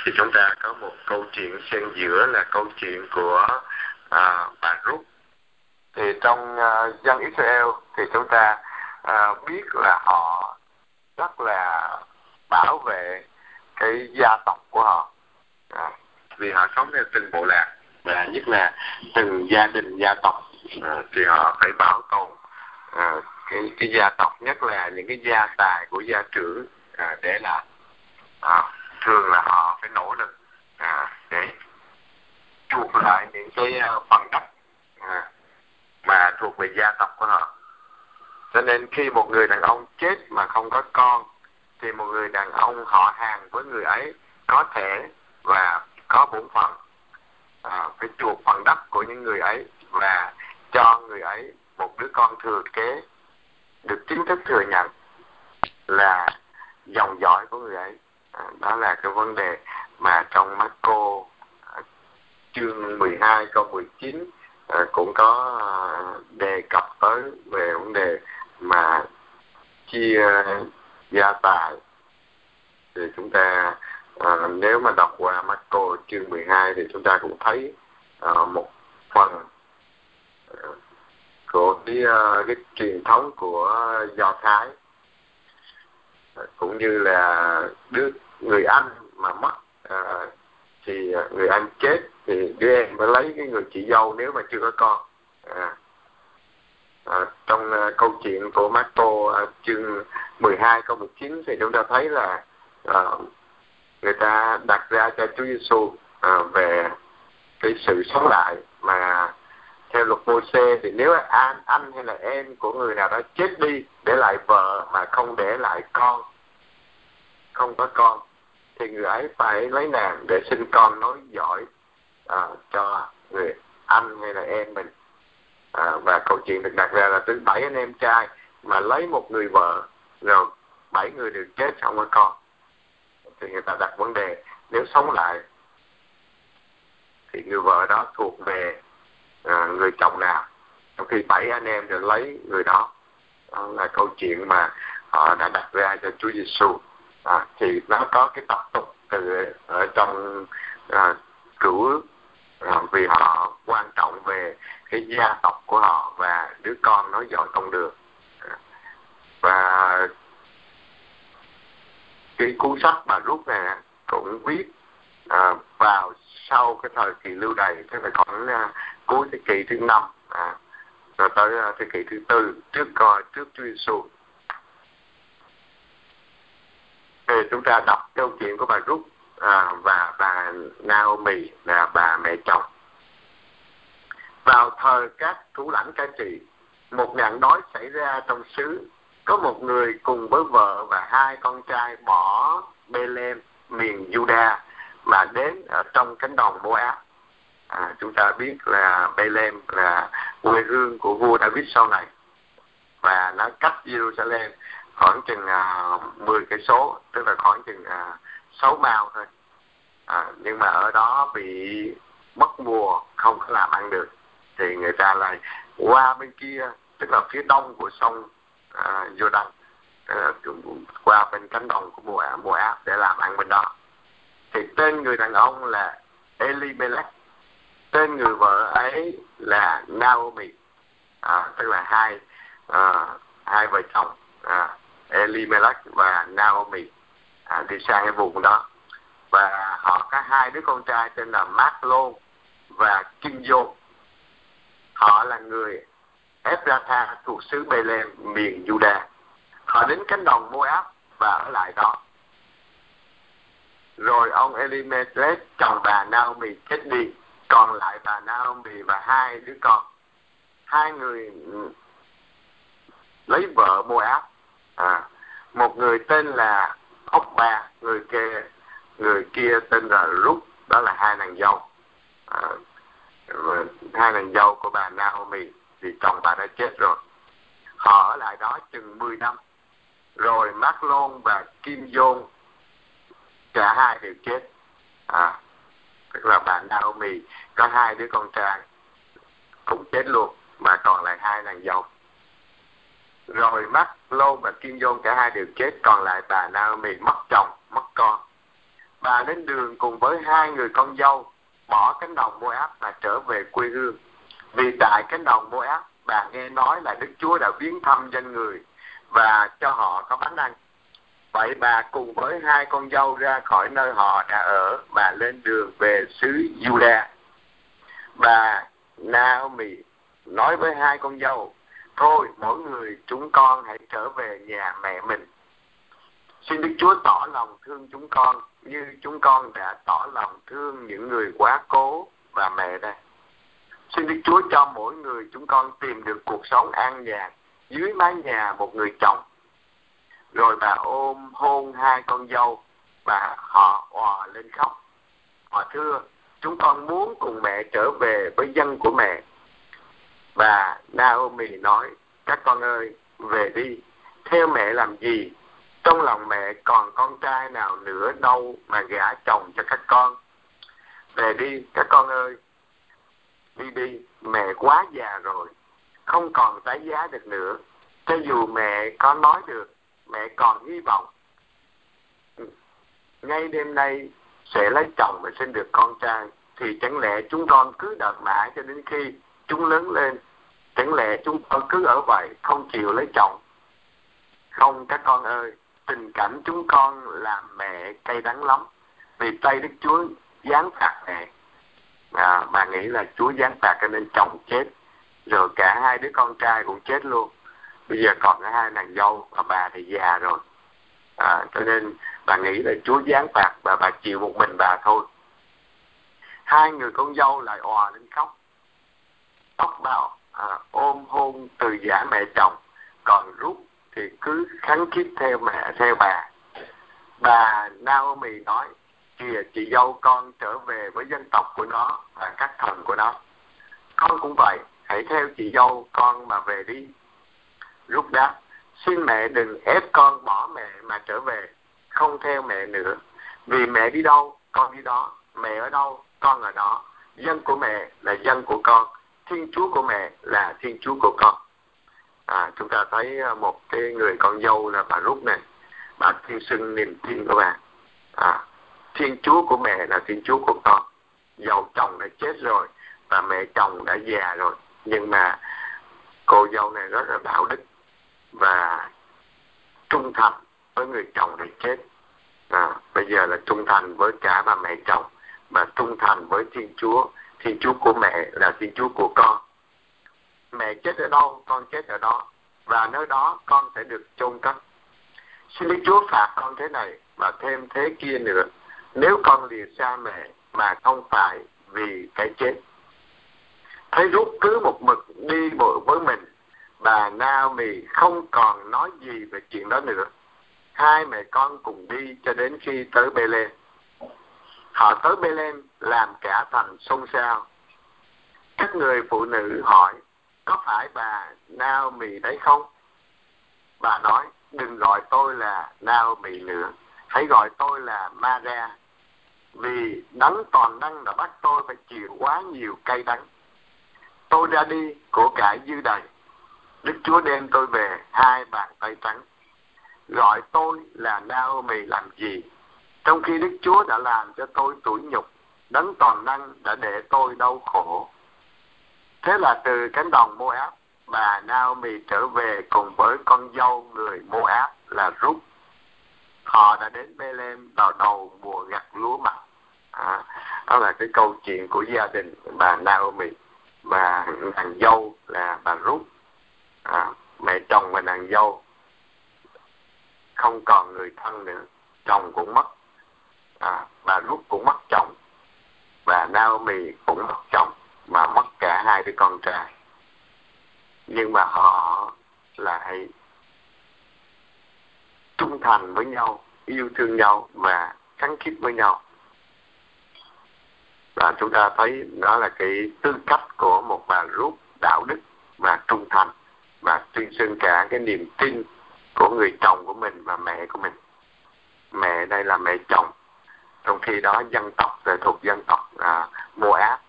thì chúng ta có một câu chuyện xen giữa là câu chuyện của bà Ruth. Thì trong dân Israel thì chúng ta biết là họ rất là bảo vệ cái gia tộc của họ, vì họ sống theo từng bộ lạc, và nhất là từng gia đình gia tộc thì họ phải bảo tồn cái gia tộc, nhất là những cái gia tài của gia trưởng để lại. Thường là họ phải nỗ lực để chuộc lại những cái phần đất mà thuộc về gia tộc của họ. Cho nên khi một người đàn ông chết mà không có con thì một người đàn ông họ hàng với người ấy có thể và có bổn phận phải chuộc phần đất của những người ấy và cho người ấy một đứa con thừa kế được chính thức thừa nhận là dòng dõi của người ấy. Đó là cái vấn đề mà trong Marco chương 12 câu 19 cũng có đề cập tới về vấn đề mà chia gia tài. Thì chúng ta nếu mà đọc qua Marco chương 12 thì chúng ta cũng thấy một phần của cái truyền thống của Do Thái, cũng như là người anh mà mất thì người anh chết thì đứa em mới lấy cái người chị dâu nếu mà chưa có con. Trong câu chuyện của Marco chương 12 câu 19 thì chúng ta thấy là người ta đặt ra cho Chúa Giêsu về cái sự sống lại, mà theo luật Mô-sê thì nếu anh hay là em của người nào đó chết đi để lại vợ mà không để lại con, không có con, thì người ấy phải lấy nàng để sinh con nối dõi cho người anh hay là em mình. Và câu chuyện được đặt ra là từ 7 anh em trai mà lấy một người vợ rồi 7 người đều chết không có con, thì người ta đặt vấn đề nếu sống lại thì người vợ đó thuộc về người chồng nào, trong khi 7 anh em đều lấy người đó. Đó là câu chuyện mà họ đã đặt ra cho Chúa Giêsu. Thì nó có cái tập tục ở trong Cựu Ước, vì họ quan trọng về cái gia tộc của họ và đứa con nối dõi tông đường. Và cái cuốn sách mà Rút này cũng viết vào sau cái thời kỳ lưu đày, tức là khoảng cuối thế kỷ thứ 5 rồi tới thế kỷ thứ 4 trước Chúa Giêsu. Thì chúng ta đọc câu chuyện của bà Rút và bà Naomi là bà mẹ chồng. Vào thời các thủ lãnh cai trị, một nạn đói xảy ra trong xứ. Có một người cùng với vợ và 2 con trai bỏ Bê-lêm miền Juda mà đến ở trong cánh đồng Mô-áp. Chúng ta biết là Bê-lêm là quê hương của vua David sau này, và nó cách Jerusalem khoảng chừng 10 cây số, tức là khoảng chừng 6 mile thôi. Nhưng mà ở đó bị mất mùa, không có làm ăn được, thì người ta lại qua bên kia, tức là phía đông của sông Jordan, qua bên cánh đồng của Moab để làm ăn bên đó. Thì tên người đàn ông là Elimelech, tên người vợ ấy là Naomi, tức là hai vợ chồng Elimelech và Naomi đi sang cái vùng đó. Và họ có 2 đứa con trai tên là Mác-lôn và Kim-dô. Họ là người Ephrata thuộc xứ Bê-lêm miền Juda. Họ đến cánh đồng Moab và ở lại đó. Rồi ông Elimelech chồng bà Naomi chết đi, còn lại bà Naomi và 2 đứa con. 2 người lấy vợ Moab, một người tên là Ốc-ba, người kia tên là Rút, đó là 2 nàng dâu. 2 nàng dâu của bà Naomi thì chồng bà đã chết rồi. Họ ở lại đó chừng 10 năm. Rồi Mác-lôn và Kim-dôn cả 2 đều chết. Tức là bà Naomi có 2 đứa con trai cũng chết luôn, mà còn lại 2 nàng dâu. Rồi Mác-lôn và Kim-dôn cả 2 đều chết, còn lại bà Naomi mất chồng, mất con. Bà lên đường cùng với 2 người con dâu, bỏ cánh đồng Moab và trở về quê hương. Vì tại cánh đồng Moab, bà nghe nói là Đức Chúa đã viếng thăm dân người và cho họ có bánh ăn. Vậy bà cùng với 2 con dâu ra khỏi nơi họ đã ở, bà lên đường về xứ Juda. Bà Naomi nói với 2 con dâu: thôi, mỗi người chúng con hãy trở về nhà mẹ mình. Xin Đức Chúa tỏ lòng thương chúng con như chúng con đã tỏ lòng thương những người quá cố và mẹ đây. Xin Đức Chúa cho mỗi người chúng con tìm được cuộc sống an nhàn dưới mái nhà một người chồng. Rồi bà ôm hôn 2 con dâu và họ òa lên khóc. Họ thưa: chúng con muốn cùng mẹ trở về với dân của mẹ. Bà Naomi nói: các con ơi, về đi, theo mẹ làm gì? Trong lòng mẹ còn con trai nào nữa đâu mà gả chồng cho các con. Về đi, các con ơi, đi đi, mẹ quá già rồi, không còn tái giá được nữa. Cho dù mẹ có nói được, mẹ còn hy vọng. Ngay đêm nay sẽ lấy chồng và sinh được con trai, thì chẳng lẽ chúng con cứ đợi mãi cho đến khi chúng lớn lên? Chẳng lẽ chúng con cứ ở vậy, không chịu lấy chồng? Không, các con ơi, tình cảnh chúng con làm mẹ cay đắng lắm, vì tay Đức Chúa giáng phạt mẹ. Bà nghĩ là Chúa giáng phạt cho nên chồng chết, rồi cả 2 đứa con trai cũng chết luôn. Bây giờ còn có 2 nàng dâu, và bà thì già rồi. Cho nên bà nghĩ là Chúa giáng phạt và bà chịu một mình bà thôi. 2 người con dâu lại òa lên khóc, tóc bào ôm hôn từ giả mẹ chồng, còn Rút thì cứ khắng khít theo bà. Bà Naomi nói: kìa, chị dâu con trở về với dân tộc của nó và các thần của nó. Con cũng vậy, hãy theo chị dâu con mà về đi. Rút đáp: xin mẹ đừng ép con bỏ mẹ mà trở về, không theo mẹ nữa. Vì mẹ đi đâu, con đi đó, mẹ ở đâu, con ở đó. Dân của mẹ là dân của con, Thiên Chúa của mẹ là Thiên Chúa của con. Chúng ta thấy một cái người con dâu là bà Rút này, bà thiên xưng niềm tin của bà. Thiên Chúa của mẹ là Thiên Chúa của con. Dầu chồng đã chết rồi và mẹ chồng đã già rồi, nhưng mà cô dâu này rất là đạo đức và trung thành với người chồng đã chết. Bây giờ là trung thành với cả bà mẹ chồng và trung thành với Thiên Chúa. Thiên Chúa của mẹ là Thiên Chúa của con. Mẹ chết ở đâu, con chết ở đó, và nơi đó con sẽ được chôn cất. Xin Đức Chúa phạt con thế này và thêm thế kia nữa, nếu con lìa xa mẹ mà không phải vì cái chết. Thấy Rút cứ một mực đi bộ với mình, bà Naomi không còn nói gì về chuyện đó nữa. 2 mẹ con cùng đi cho đến khi tới Bê-lêm. Họ tới Bê-lêm làm cả thành xôn xao. Các người phụ nữ hỏi: có phải bà Naomi đấy không? Bà nói: đừng gọi tôi là Naomi nữa, hãy gọi tôi là Mara, vì Đấng toàn năng đã bắt tôi phải chịu quá nhiều cay đắng. Tôi ra đi, của cải dư đầy, Đức Chúa đem tôi về 2 bàn tay trắng. Gọi tôi là Naomi làm gì, trong khi Đức Chúa đã làm cho tôi tủi nhục, Đấng toàn năng đã để tôi đau khổ. Thế là từ cánh đồng Moab, bà Naomi trở về cùng với con dâu người Moab là Rút. Họ đã đến Bê-lêm vào đầu mùa gặt lúa mạch. Đó là cái câu chuyện của gia đình bà Naomi và nàng dâu là bà Rút. Mẹ chồng và nàng dâu không còn người thân nữa, chồng cũng mất, bà Rút cũng mất chồng, bà Naomi cũng mất chồng mà mất cả 2 đứa con trai. Nhưng mà họ lại trung thành với nhau, yêu thương nhau và khăng khít với nhau. Và chúng ta thấy đó là cái tư cách của một bà Rút đạo đức và trung thành, và tuyên xưng cả cái niềm tin của người chồng của mình và mẹ của mình. Mẹ đây là mẹ chồng, trong khi đó dân tộc là thuộc dân tộc Moab.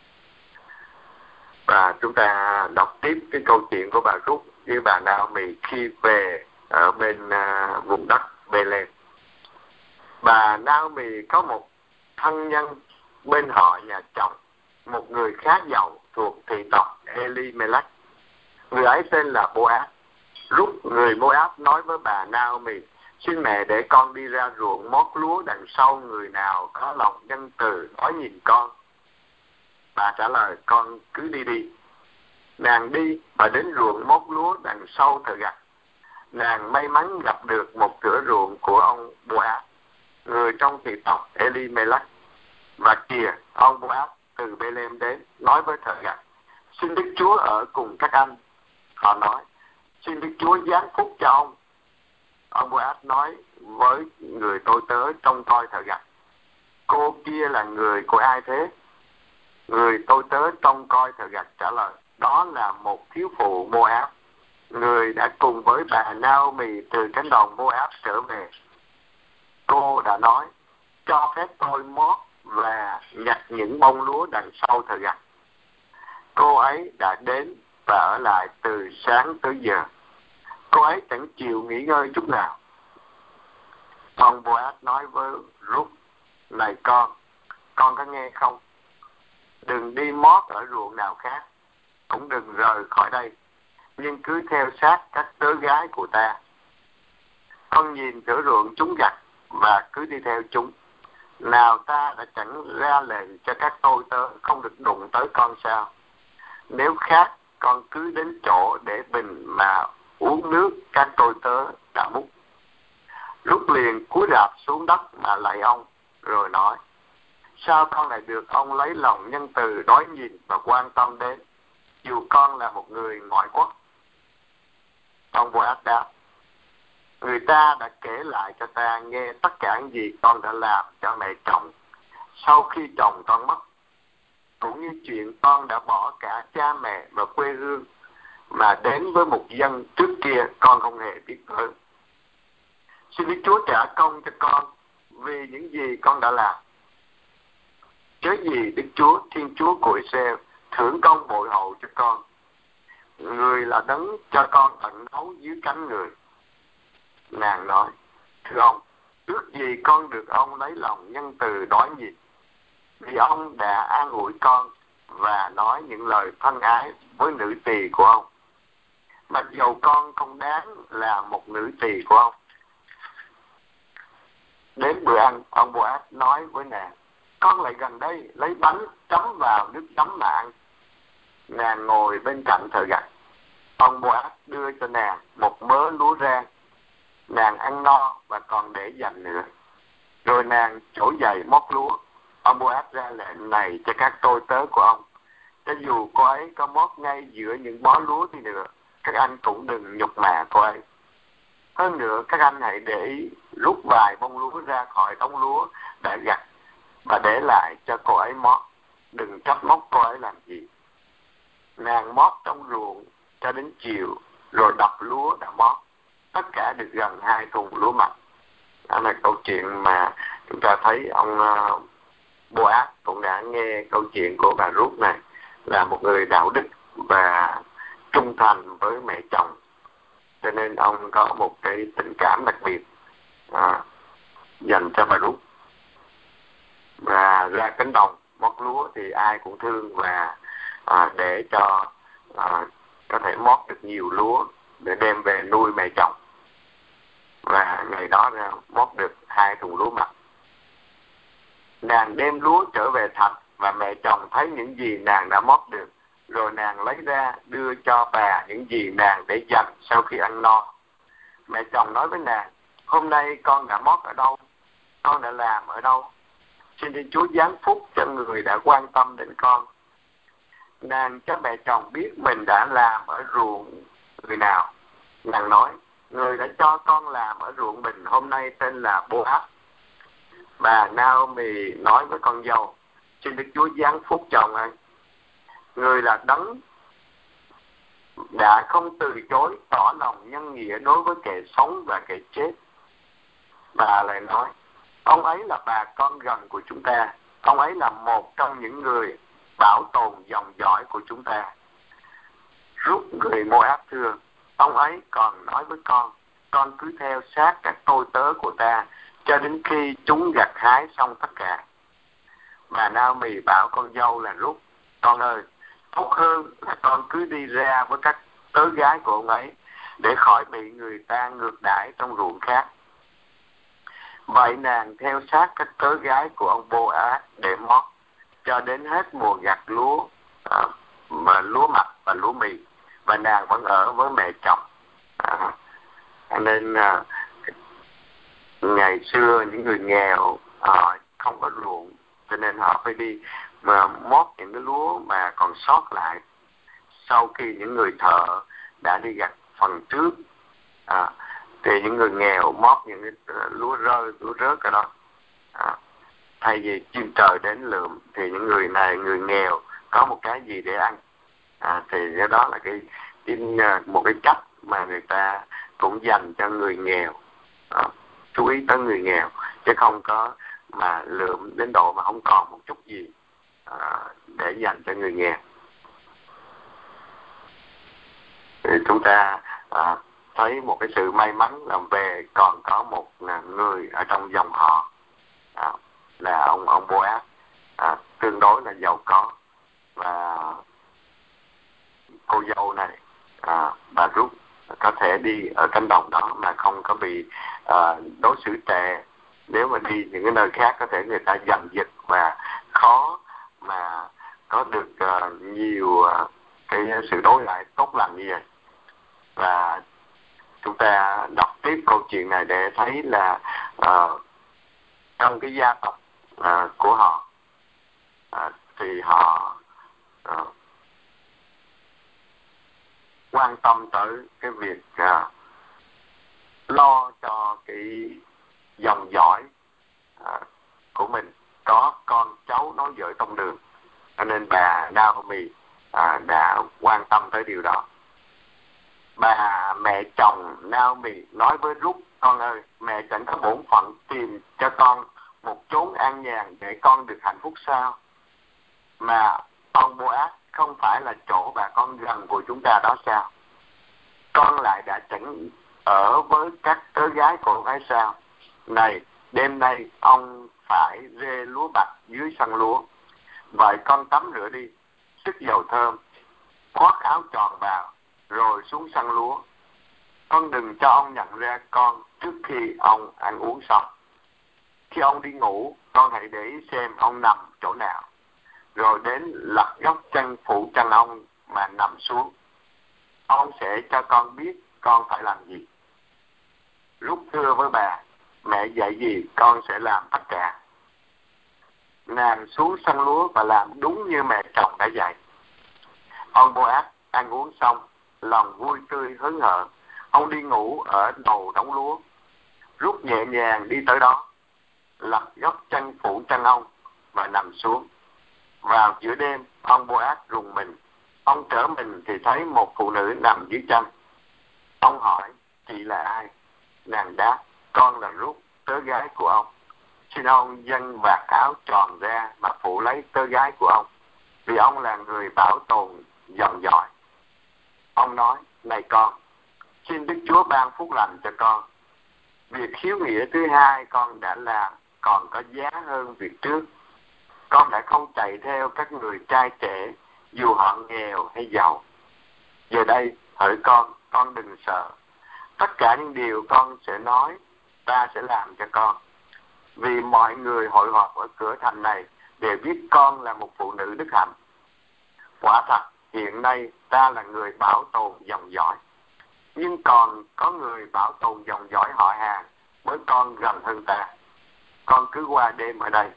Và chúng ta đọc tiếp cái câu chuyện của bà Rút với bà Naomi khi về ở bên vùng đất Bê-lêm. Bà Naomi có một thân nhân bên họ nhà chồng, một người khá giàu thuộc thị tộc Elimelech. Người ấy tên là Boaz. Lúc người Moab nói với bà Naomi: xin mẹ để con đi ra ruộng mót lúa đằng sau, người nào có lòng nhân từ nói nhìn con. Bà trả lời: con cứ đi đi. Nàng đi và đến ruộng mót lúa đằng sau thợ gặt. Nàng may mắn gặp được một thửa ruộng của ông Boaz, người trong thị tộc Elimelech. Và kìa, ông Boaz từ Bethlehem đến, nói với thợ gặt: xin Đức Chúa ở cùng các anh. Họ nói: xin Đức Chúa giáng phúc cho ông. Ông Boaz nói với người tôi tớ trông coi thợ gặt: cô kia là người của ai thế? Người tôi tớ trông coi thợ gặt trả lời: đó là một thiếu phụ Moab, người đã cùng với bà Naomi từ cánh đồng Moab trở về. Cô đã nói: cho phép tôi mót và nhặt những bông lúa đằng sau thợ gặt. Cô ấy đã đến và ở lại từ sáng tới giờ. Cô ấy chẳng chịu nghỉ ngơi chút nào. Ông Boaz nói với Ruth: này con có nghe không? Đừng đi mót ở ruộng nào khác, cũng đừng rời khỏi đây, nhưng cứ theo sát các tớ gái của ta. Con nhìn thửa ruộng chúng gặt và cứ đi theo chúng. Nào, ta đã chẳng ra lệnh cho các tôi tớ không được đụng tới con sao? Nếu khác, con cứ đến chỗ để bình mà uống nước các tôi tớ đã múc. Lúc liền cúi rạp xuống đất mà lạy ông, rồi nói: sao con lại được ông lấy lòng nhân từ đói nhìn và quan tâm đến, dù con là một người ngoại quốc? Ông Boaz đáp: người ta đã kể lại cho ta nghe tất cả những gì con đã làm cho mẹ chồng sau khi chồng con mất, cũng như chuyện con đã bỏ cả cha mẹ và quê hương mà đến với một dân trước kia con không hề biết tới. Xin Đức Chúa trả công cho con vì những gì con đã làm. Chớ gì Đức Chúa, Thiên Chúa của Israel, thưởng công bội hậu cho con. Người là đấng cho con tận nấu dưới cánh người. Nàng nói: thưa ông, ước gì con được ông lấy lòng nhân từ đói nhìn, vì ông đã an ủi con và nói những lời thân ái với nữ tỳ của ông, mặc dầu con không đáng là một nữ tỳ của ông. Đến bữa ăn, ông Boaz nói với nàng: con lại gần đây lấy bánh chấm vào nước chấm mà ăn. Nàng ngồi bên cạnh thợ gặt. Ông Boaz đưa cho nàng một mớ lúa rang. Nàng ăn no và còn để dành nữa. Rồi nàng trỗi dậy mót lúa. Ông Boaz ra lệnh này cho các tôi tớ của ông: cho dù cô ấy có mót ngay giữa những bó lúa đi nữa, các anh cũng đừng nhục mạ cô ấy. Hơn nữa, các anh hãy để ý rút vài bông lúa ra khỏi đống lúa đã gặt và để lại cho cô ấy mót. Đừng trách móc cô ấy làm gì. Nàng mót trong ruộng cho đến chiều, rồi đập lúa đã mót. Tất cả được gần 2 thùng lúa mạch. Đó là câu chuyện mà chúng ta thấy ông Boaz cũng đã nghe câu chuyện của bà Ruth này, là một người đạo đức và trung thành với mẹ chồng, cho nên ông có một cái tình cảm đặc biệt dành cho bà Ruth. Và ra cánh đồng mót lúa thì ai cũng thương, và để cho có thể mót được nhiều lúa để đem về nuôi mẹ chồng. Và ngày đó ra mót được 2 thùng lúa mạch. Nàng đem lúa trở về thành, và mẹ chồng thấy những gì nàng đã mót được, rồi nàng lấy ra đưa cho bà những gì nàng để dành sau khi ăn no. Mẹ chồng nói với nàng: hôm nay con đã mót ở đâu? Con đã làm ở đâu? Xin Thiên Chúa giáng phúc cho người đã quan tâm đến con. Nàng cho mẹ chồng biết mình đã làm ở ruộng người nào. Nàng nói: người đã cho con làm ở ruộng mình hôm nay tên là Boaz. Bà Naomi nói với con dâu: xin Đức Chúa giáng phúc chồng ấy. Người là đấng đã không từ chối tỏ lòng nhân nghĩa đối với kẻ sống và kẻ chết. Bà lại nói: ông ấy là bà con gần của chúng ta. Ông ấy là một trong những người bảo tồn dòng dõi của chúng ta. Rút người Moab thưa: ông ấy còn nói với con cứ theo sát các tôi tớ của ta, cho đến khi chúng gặt hái xong tất cả. Bà Naomi bảo con dâu là Rút: con ơi, tốt hơn là con cứ đi ra với các tớ gái của ông ấy để khỏi bị người ta ngược đãi trong ruộng khác. Vậy nàng theo sát các tớ gái của ông Bô-át để mót cho đến hết mùa gặt lúa, mà lúa mạch và lúa mì, và nàng vẫn ở với mẹ chồng. Nên ngày xưa những người nghèo họ không có ruộng, cho nên họ phải đi mà mót những cái lúa mà còn sót lại sau khi những người thợ đã đi gặt phần trước. Thì những người nghèo mót những cái lúa rớt cái đó. Thay vì chim trời đến lượm thì những người này, người nghèo có một cái gì để ăn. Thì cái đó là một cái cách mà người ta cũng dành cho người nghèo, chú ý tới người nghèo, chứ không có mà lượm đến độ mà không còn một chút gì để dành cho người nghèo. Thì chúng ta thấy một cái sự may mắn là về còn có một người ở trong dòng họ là ông Boaz, tương đối là giàu có, và cô dâu này, bà Rút, có thể đi ở cánh đồng đó mà không có bị đối xử tệ. Nếu mà đi những cái nơi khác có thể người ta giành giật và khó mà có được nhiều cái sự đối lại tốt lành như vậy. Và chúng ta đọc tiếp câu chuyện này để thấy là trong cái gia tộc của họ thì họ quan tâm tới cái việc lo cho cái dòng dõi của mình có con cháu nối dõi tông đường. Cho nên bà Naomi đã quan tâm tới điều đó. Bà mẹ chồng Naomi nói với Rút: con ơi, mẹ chẳng có bổn phận tìm cho con một chốn an nhàn để con được hạnh phúc sao? Mà ông Boaz không phải là chỗ bà con gần của chúng ta đó sao? Con lại đã chẳng ở với các tớ gái của ông ấy sao? Này, đêm nay ông phải rê lúa bạch dưới sân lúa. Vậy con tắm rửa đi, sức dầu thơm, khoác áo tròn vào, rồi xuống sân lúa. Con đừng cho ông nhận ra con trước khi ông ăn uống xong. Khi ông đi ngủ, con hãy để ý xem ông nằm chỗ nào, rồi đến lật góc chân phụ chân ông mà nằm xuống. Ông sẽ cho con biết con phải làm gì. Rút thưa với bà: mẹ dạy gì con sẽ làm tất cả. Nàng xuống sân lúa và làm đúng như mẹ chồng đã dạy. Ông Boaz ăn uống xong, lòng vui tươi hớn hở. Ông đi ngủ ở đầu đống lúa. Rút nhẹ nhàng đi tới đó, lật góc chân phụ chân ông và nằm xuống. Vào giữa đêm, ông Boaz rùng mình. Ông trở mình thì thấy một phụ nữ nằm dưới chân. Ông hỏi: chị là ai? Nàng đáp: con là Rút, tớ gái của ông. Xin ông dâng vạt áo tròn ra mà phụ lấy tớ gái của ông, vì ông là người bảo tồn dòng dõi. Ông nói: này con, xin Đức Chúa ban phúc lành cho con. Việc hiếu nghĩa thứ hai con đã làm còn có giá hơn việc trước. Con đã không chạy theo các người trai trẻ, dù họ nghèo hay giàu. Giờ đây, hỡi con đừng sợ. Tất cả những điều con sẽ nói, ta sẽ làm cho con. Vì mọi người hội họp ở cửa thành này đều biết con là một phụ nữ đức hạnh. Quả thật, hiện nay ta là người bảo tồn dòng dõi, nhưng còn có người bảo tồn dòng dõi họ hàng với con gần hơn ta. Con cứ qua đêm ở đây.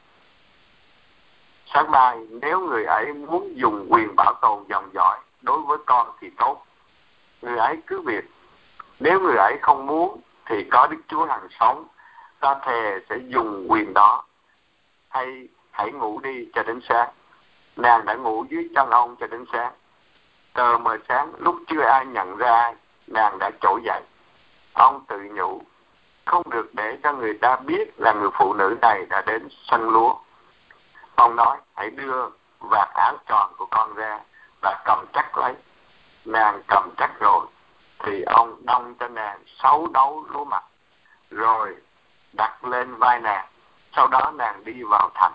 Sáng mai, nếu người ấy muốn dùng quyền bảo tồn dòng dõi đối với con thì tốt, người ấy cứ việc. Nếu người ấy không muốn thì có Đức Chúa hằng sống, ta thề sẽ dùng quyền đó. Hay hãy ngủ đi cho đến sáng. Nàng đã ngủ dưới chân ông cho đến sáng. Tờ mờ sáng, lúc chưa ai nhận ra ai, nàng đã trỗi dậy. Ông tự nhủ: không được để cho người ta biết là người phụ nữ này đã đến sân lúa. Ông nói: hãy đưa vạt áo tròn của con ra và cầm chắc lấy. Nàng cầm chắc rồi thì ông đong cho nàng 6 đấu lúa mạch, rồi đặt lên vai nàng. Sau đó nàng đi vào thành.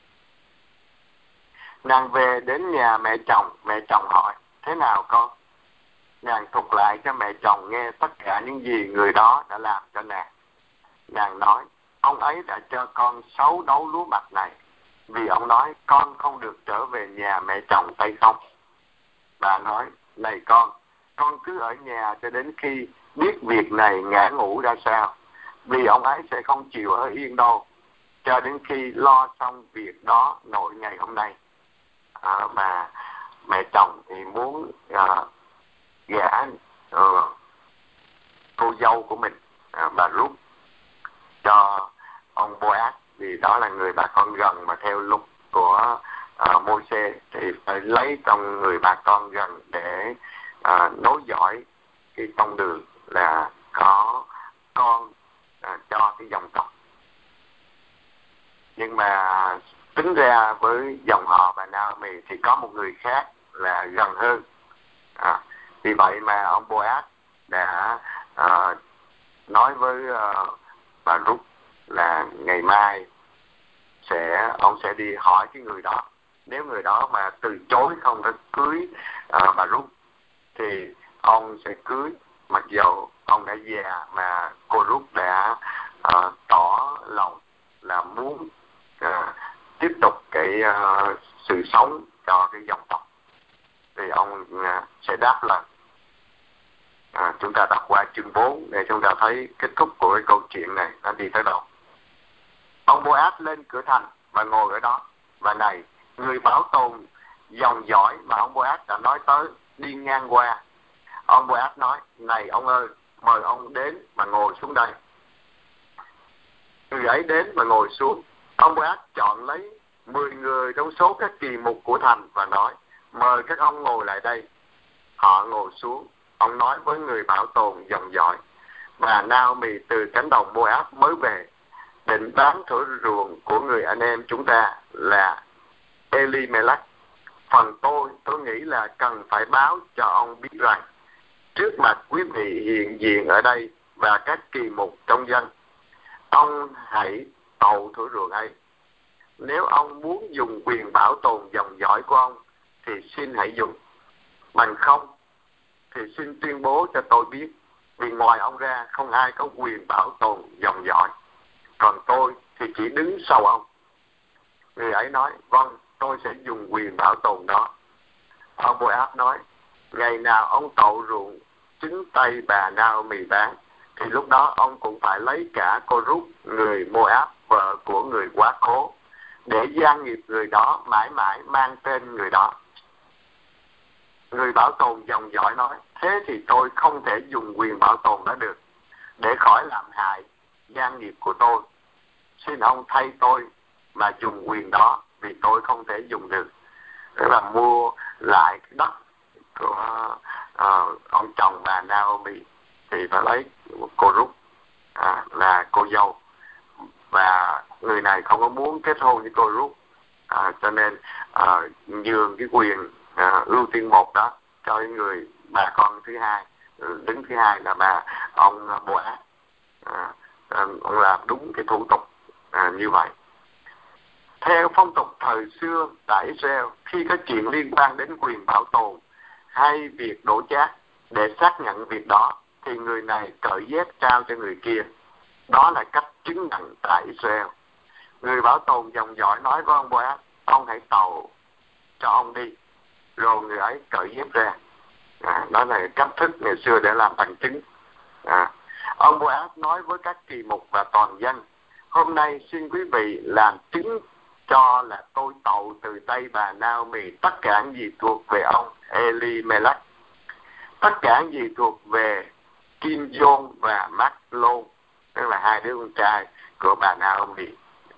Nàng về đến nhà mẹ chồng hỏi, thế nào con? Nàng thuật lại cho mẹ chồng nghe tất cả những gì người đó đã làm cho nàng. Nàng nói, ông ấy đã cho con 6 đấu lúa mạch này, vì ông nói con không được trở về nhà mẹ chồng tay không. Bà nói, này con cứ ở nhà cho đến khi biết việc này ngã ngũ ra sao, vì ông ấy sẽ không chịu ở yên đâu, cho đến khi lo xong việc đó nội ngày hôm nay. Mà mẹ chồng thì muốn gả cô dâu của mình, bà Ruth, cho ông Boaz, vì đó là người bà con gần, mà theo luật của Môi-se thì phải lấy trong người bà con gần để nối dõi cái tông đường, là có con cho cái dòng tộc. Nhưng mà tính ra với dòng họ bà Naomi thì có một người khác là gần hơn. Vì vậy mà ông Boaz đã nói với bà Ruth là ngày mai ông sẽ đi hỏi cái người đó. Nếu người đó mà từ chối không có cưới bà Ruth thì ông sẽ cưới, mặc dầu ông đã già mà cô Ruth đã tỏ lòng là muốn tiếp tục cái sự sống cho cái dòng tộc, thì ông sẽ đáp lời. Chúng ta đọc qua chương 4 để chúng ta thấy kết thúc của cái câu chuyện này nó đi tới đâu. Ông Boaz lên cửa thành và ngồi ở đó, và này, người bảo tồn dòng dõi mà ông Boaz đã nói tới đi ngang qua. Ông Boaz nói, này ông ơi, mời ông đến mà ngồi xuống đây. Người ấy đến và ngồi xuống. Ông Boaz chọn lấy 10 người trong số các kỳ mục của thành và nói, mời các ông ngồi lại đây. Họ ngồi xuống. Ông nói với người bảo tồn dòng dõi, bà Naomi từ cánh đồng Moab mới về, định bán thửa ruộng của người anh em chúng ta là Elimelech. Phần tôi nghĩ là cần phải báo cho ông biết rằng, trước mặt quý vị hiện diện ở đây và các kỳ mục trong dân, ông hãy tậu thửa ruộng ấy. Nếu ông muốn dùng quyền bảo tồn dòng dõi của ông thì xin hãy dùng, bằng không thì xin tuyên bố cho tôi biết, vì ngoài ông ra không ai có quyền bảo tồn dòng dõi, còn tôi thì chỉ đứng sau ông. Người ấy nói, vâng, tôi sẽ dùng quyền bảo tồn đó. Ông Boaz nói, ngày nào ông tậu ruộng chính tay bà Naomi bán, thì lúc đó ông cũng phải lấy cả cô Ruth người Moab, vợ của người quá cố, để gia nghiệp người đó mãi mãi mang tên người đó. Người bảo tồn dòng dõi nói, thế thì tôi không thể dùng quyền bảo tồn đó được, để khỏi làm hại gia nghiệp của tôi. Xin ông thay tôi mà dùng quyền đó, vì tôi không thể dùng được. Tức là mua lại cái đất của ông chồng bà Naomi thì phải lấy cô Ruth là cô dâu, và người này không có muốn kết hôn với cô Ruth, cho nên nhường cái quyền ưu tiên một đó cho người bà con thứ hai, đứng thứ hai là ông Boaz. Ông làm đúng cái thủ tục như vậy. Theo phong tục thời xưa tại Israel, khi có chuyện liên quan đến quyền bảo tồn hay việc đổ chác, để xác nhận việc đó thì người này cởi dép trao cho người kia. Đó là cách chứng nhận tại Israel. Người bảo tồn dòng dõi nói với ông Boaz, ông hãy tậu cho ông đi, rồi người ấy cởi dép ra. Đó là cách thức ngày xưa để làm bằng chứng. Ông Boaz nói với các kỳ mục và toàn dân, hôm nay xin quý vị làm chứng cho là tôi tậu từ tay bà Naomi tất cả những gì thuộc về ông Elimelech, tất cả những gì thuộc về Kinjon và Machlon, tức là hai đứa con trai của bà Naomi,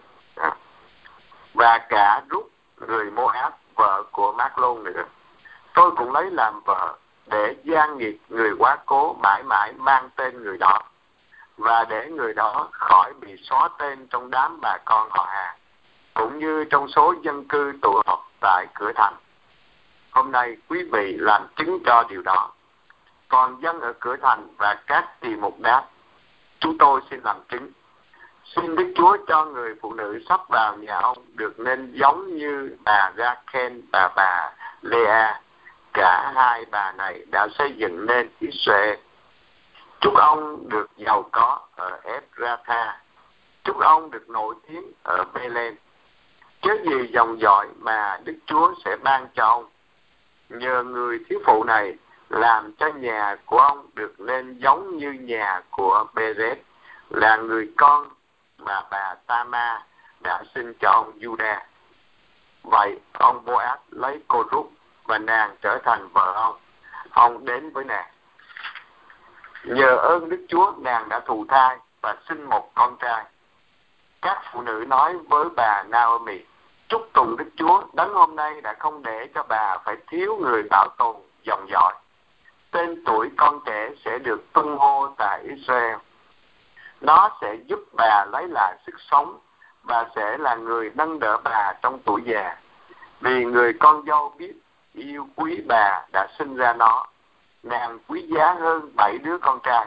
và cả Ruth người Moab, vợ của Machlon nữa. Tôi cũng lấy làm vợ, để gia nghiệp người quá cố mãi mãi mang tên người đó, và để người đó khỏi bị xóa tên trong đám bà con họ hàng, cũng như trong số dân cư tụ họp tại cửa thành. Hôm nay quý vị làm chứng cho điều đó. Còn dân ở cửa thành và các kỳ mục đáp, chúng tôi xin làm chứng. Xin Đức Chúa cho người phụ nữ sắp vào nhà ông được nên giống như bà Rachel và bà Lea. Cả hai bà này đã xây dựng nên Israel. Chúc ông được giàu có ở Ephrata. Chúc ông được nổi tiếng ở Bethlehem. Chớ gì dòng dõi mà Đức Chúa sẽ ban cho ông. Nhờ người thiếu phụ này làm cho nhà của ông được nên giống như nhà của Perez, là người con mà bà Tama đã sinh cho ông Juda. Vậy ông Boaz lấy cô Rút và nàng trở thành vợ ông. Ông đến với nàng. Nhờ ơn Đức Chúa, nàng đã thụ thai và sinh một con trai. Các phụ nữ nói với bà Naomi: chúc tùng Đức Chúa, đấng hôm nay đã không để cho bà phải thiếu người bảo tồn dòng dõi. Tên tuổi con trẻ sẽ được tung hô tại Israel. Nó sẽ giúp bà lấy lại sức sống và sẽ là người nâng đỡ bà trong tuổi già. Vì người con dâu biết yêu quý bà đã sinh ra nó. Nàng quý giá hơn 7 đứa con trai.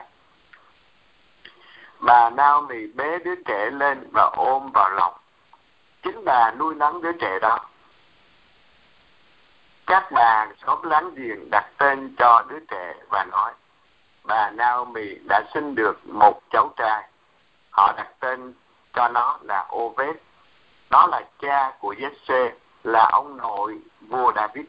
Bà Naomi bế đứa trẻ lên và ôm vào lòng. Chính bà nuôi nấng đứa trẻ đó. Các bà xóm láng giềng đặt tên cho đứa trẻ và nói: bà Naomi đã sinh được một cháu trai. Họ đặt tên cho nó là Obed. Đó là cha của Giê-xê, là ông nội vua David,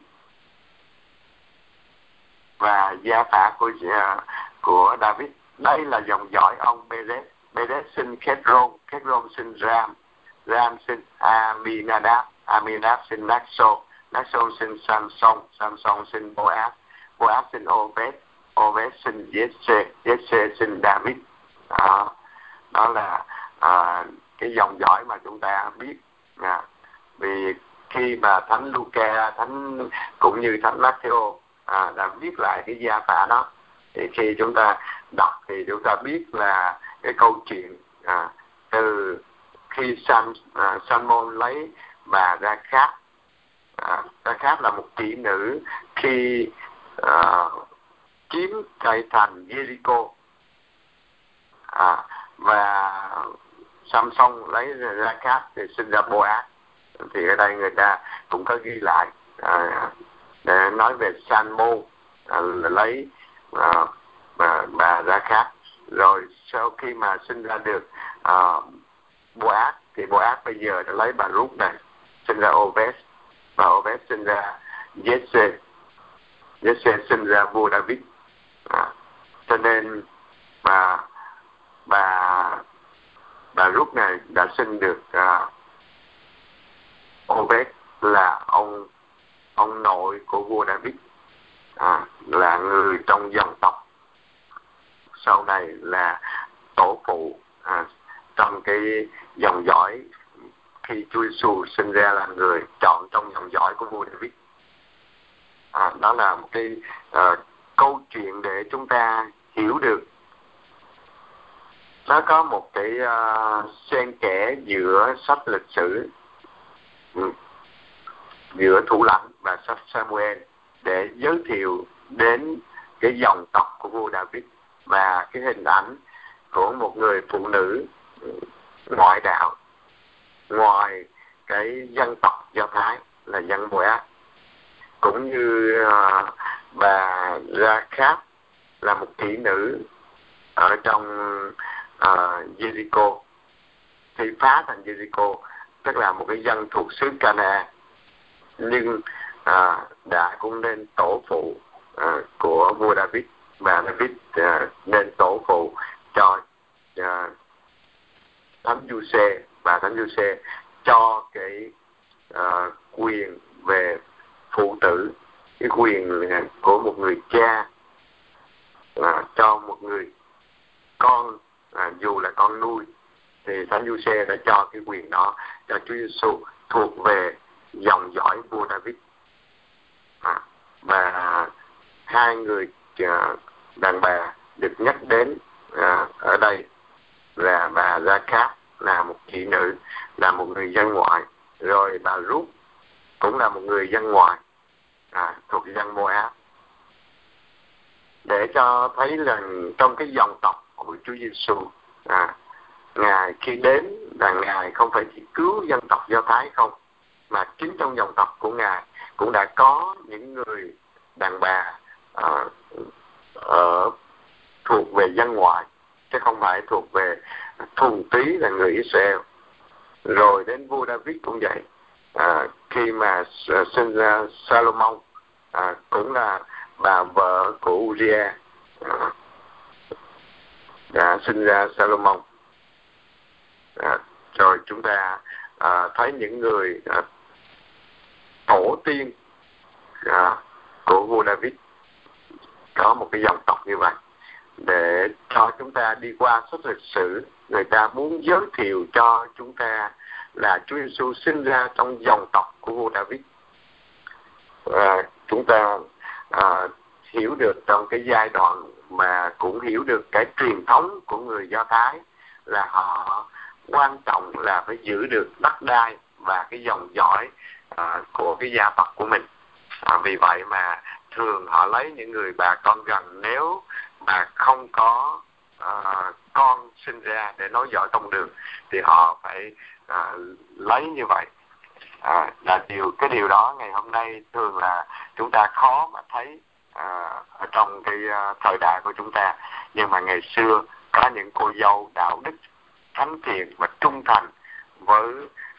và gia phả của David. Đây là dòng dõi ông Perez. Perez sinh Khét-rôn, Khét-rôn sinh Ram, Ram sinh Aminadab, Aminadab sinh Naxô, Naxô sinh Samson, Samson sinh Boaz, Boaz sinh Obed, Obed sinh Giê-xê, Giê-xê sinh David. Đó là cái dòng dõi mà chúng ta biết. Vì khi mà Thánh Luca, cũng như Thánh Matthew đã viết lại cái gia phả đó, thì khi chúng ta đọc thì chúng ta biết là cái câu chuyện từ khi Salmon lấy bà Ra-kháp. Ra-kháp là một tỷ nữ khi chiếm cây thành Jericho, và Samson lấy Ra-kháp thì sinh ra Boaz. Thì ở đây người ta cũng có ghi lại để nói về Salmon lấy bà Ra-kháp. Rồi sau khi mà sinh ra được Boaz, thì Boaz bây giờ đã lấy bà Rút này, sinh ra Obed, và Obed sinh ra Giê-xê, Giê-xê sinh ra vua David. Cho nên bà Rút này đã sinh được Obed, là ông nội của vua David, là người trong dòng tộc sau này là tổ phụ trong cái dòng dõi khi Chúa Giêsu sinh ra, là người chọn trong dòng dõi của vua David. Đó là một cái câu chuyện để chúng ta hiểu được. Nó có một cái xen kẽ giữa sách lịch sử, giữa Thủ Lãnh và sách Samuel, để giới thiệu đến cái dòng tộc của vua David và cái hình ảnh của một người phụ nữ ngoại đạo, ngoài cái dân tộc Do Thái là dân Boaz, cũng như bà Ra-kháp là một thị nữ ở trong Jericho, thì phá thành Jericho, tức là một cái dân thuộc xứ Cana, nhưng đã cũng nên tổ phụ của vua David, và David nên tổ phụ cho Thánh Giuse, và Thánh Giuse cho cái quyền về phụ tử, cái quyền của một người cha cho một người con, dù là con nuôi, thì Thánh Giuse đã cho cái quyền đó cho Chúa Giêsu thuộc về dòng dõi vua David. Và hai người đàn bà được nhắc đến ở đây là bà Ra-kháp là một thị nữ, là một người dân ngoại, rồi bà Rút cũng là một người dân ngoại thuộc dân Moab, để cho thấy rằng trong cái dòng tộc của Chúa Giêsu Ngài khi đến là Ngài không phải chỉ cứu dân tộc Do Thái không, mà chính trong dòng tộc của Ngài cũng đã có những người đàn bà ở thuộc về dân ngoại, chứ không phải thuộc về thuần túy là người Israel. Rồi đến vua David cũng vậy, khi mà sinh ra Salomon, cũng là bà vợ của Uriah đã sinh ra Salomon. Rồi chúng ta thấy những người tổ tiên của vua David có một cái dòng tộc như vậy. Để cho chúng ta đi qua sách lịch sử, người ta muốn giới thiệu cho chúng ta là Chúa Giêsu sinh ra trong dòng tộc của vua David. Chúng ta hiểu được trong cái giai đoạn mà cũng hiểu được cái truyền thống của người Do Thái là họ quan trọng là phải giữ được đất đai và cái dòng dõi của cái gia tộc của mình. Vì vậy mà thường họ lấy những người bà con gần, nếu mà không có con sinh ra để nối dõi tông đường thì họ phải lấy như vậy. Là cái điều đó ngày hôm nay thường là chúng ta khó mà thấy ở trong cái thời đại của chúng ta. Nhưng mà ngày xưa có những cô dâu đạo đức, thánh thiện và trung thành với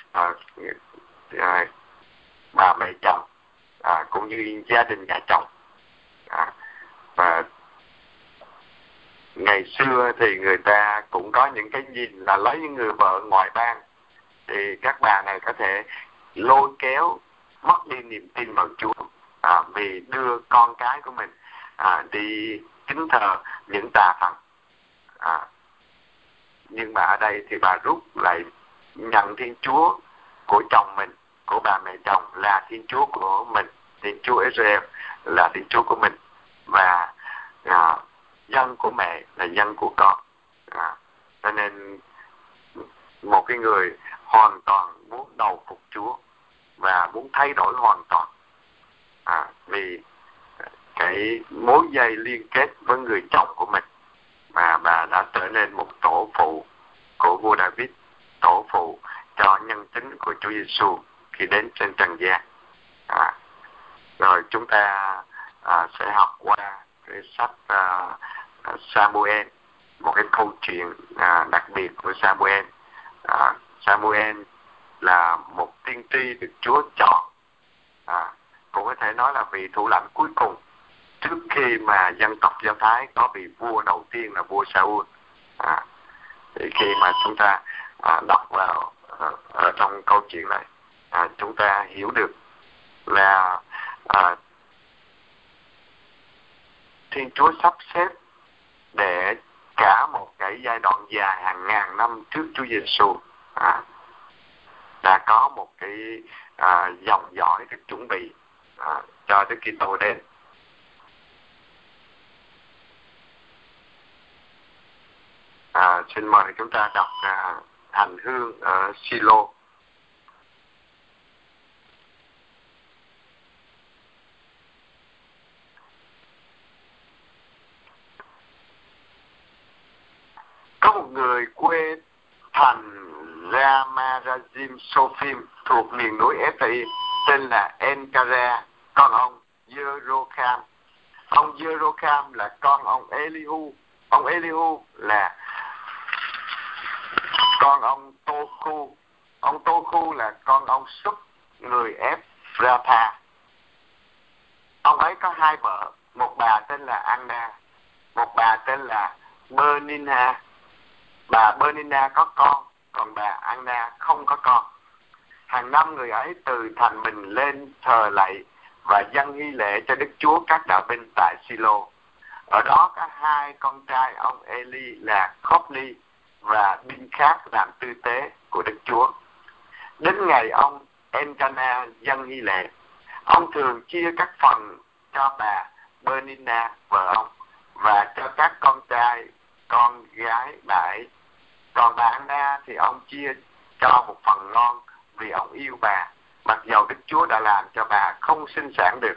bà mẹ chồng, cũng như gia đình nhà chồng. Và ngày xưa thì người ta cũng có những cái nhìn là lấy những người vợ ngoại bang thì các bà này có thể lôi kéo mất đi niềm tin vào Chúa, vì đưa con cái của mình đi kính thờ những tà thần. Nhưng mà ở đây thì bà Ruth lại nhận Thiên Chúa của chồng mình, của bà mẹ chồng là Thiên Chúa của mình, Thiên Chúa Israel là Thiên Chúa của mình, và dân của mẹ là dân của con. Cho nên một cái người hoàn toàn muốn đầu phục Chúa và muốn thay đổi hoàn toàn, vì cái mối dây liên kết với người chồng của mình mà bà đã trở nên một tổ phụ của vua David, tổ phụ cho nhân tính của Chúa Giêsu khi đến trên trần gian. Rồi chúng ta sẽ học qua cái sách Samuel, một cái câu chuyện đặc biệt của Samuel. Samuel là một tiên tri được Chúa chọn, cũng có thể nói là vị thủ lãnh cuối cùng trước khi mà dân tộc Do Thái có vị vua đầu tiên là vua Saul. Thì khi mà chúng ta đọc vào ở trong câu chuyện này, chúng ta hiểu được là Thiên Chúa sắp xếp để cả một cái giai đoạn dài hàng ngàn năm trước Chúa Giêsu đã có một cái dòng dõi được chuẩn bị cho Đức Kitô đến. Xin mời chúng ta đọc hành hương ở Silo. Có một người quê thành Ramarazim Sophim thuộc miền núi Ephraim tên là Enkara, con ông Jerokham. Ông Jerokham là con ông Elihu. Ông Elihu là con ông Tô-khu. Ông Tô-khu là con ông Súp, người Ephrata. Ông ấy có hai vợ, một bà tên là Anna, một bà tên là Bernina. Bà Bernina có con, còn bà Anna không có con. Hàng năm người ấy từ thành mình lên thờ lạy và dâng nghi lễ cho Đức Chúa các đạo binh tại Silo. Ở đó có hai con trai ông Eli là Khopni và binh khác làm tư tế của Đức Chúa. Đến ngày ông Encana dâng nghi lễ, ông thường chia các phần cho bà Bernina vợ ông và cho các con trai con gái bà ấy. Còn bà Anna thì ông chia cho một phần ngon vì ông yêu bà, mặc dầu Đức Chúa đã làm cho bà không sinh sản được.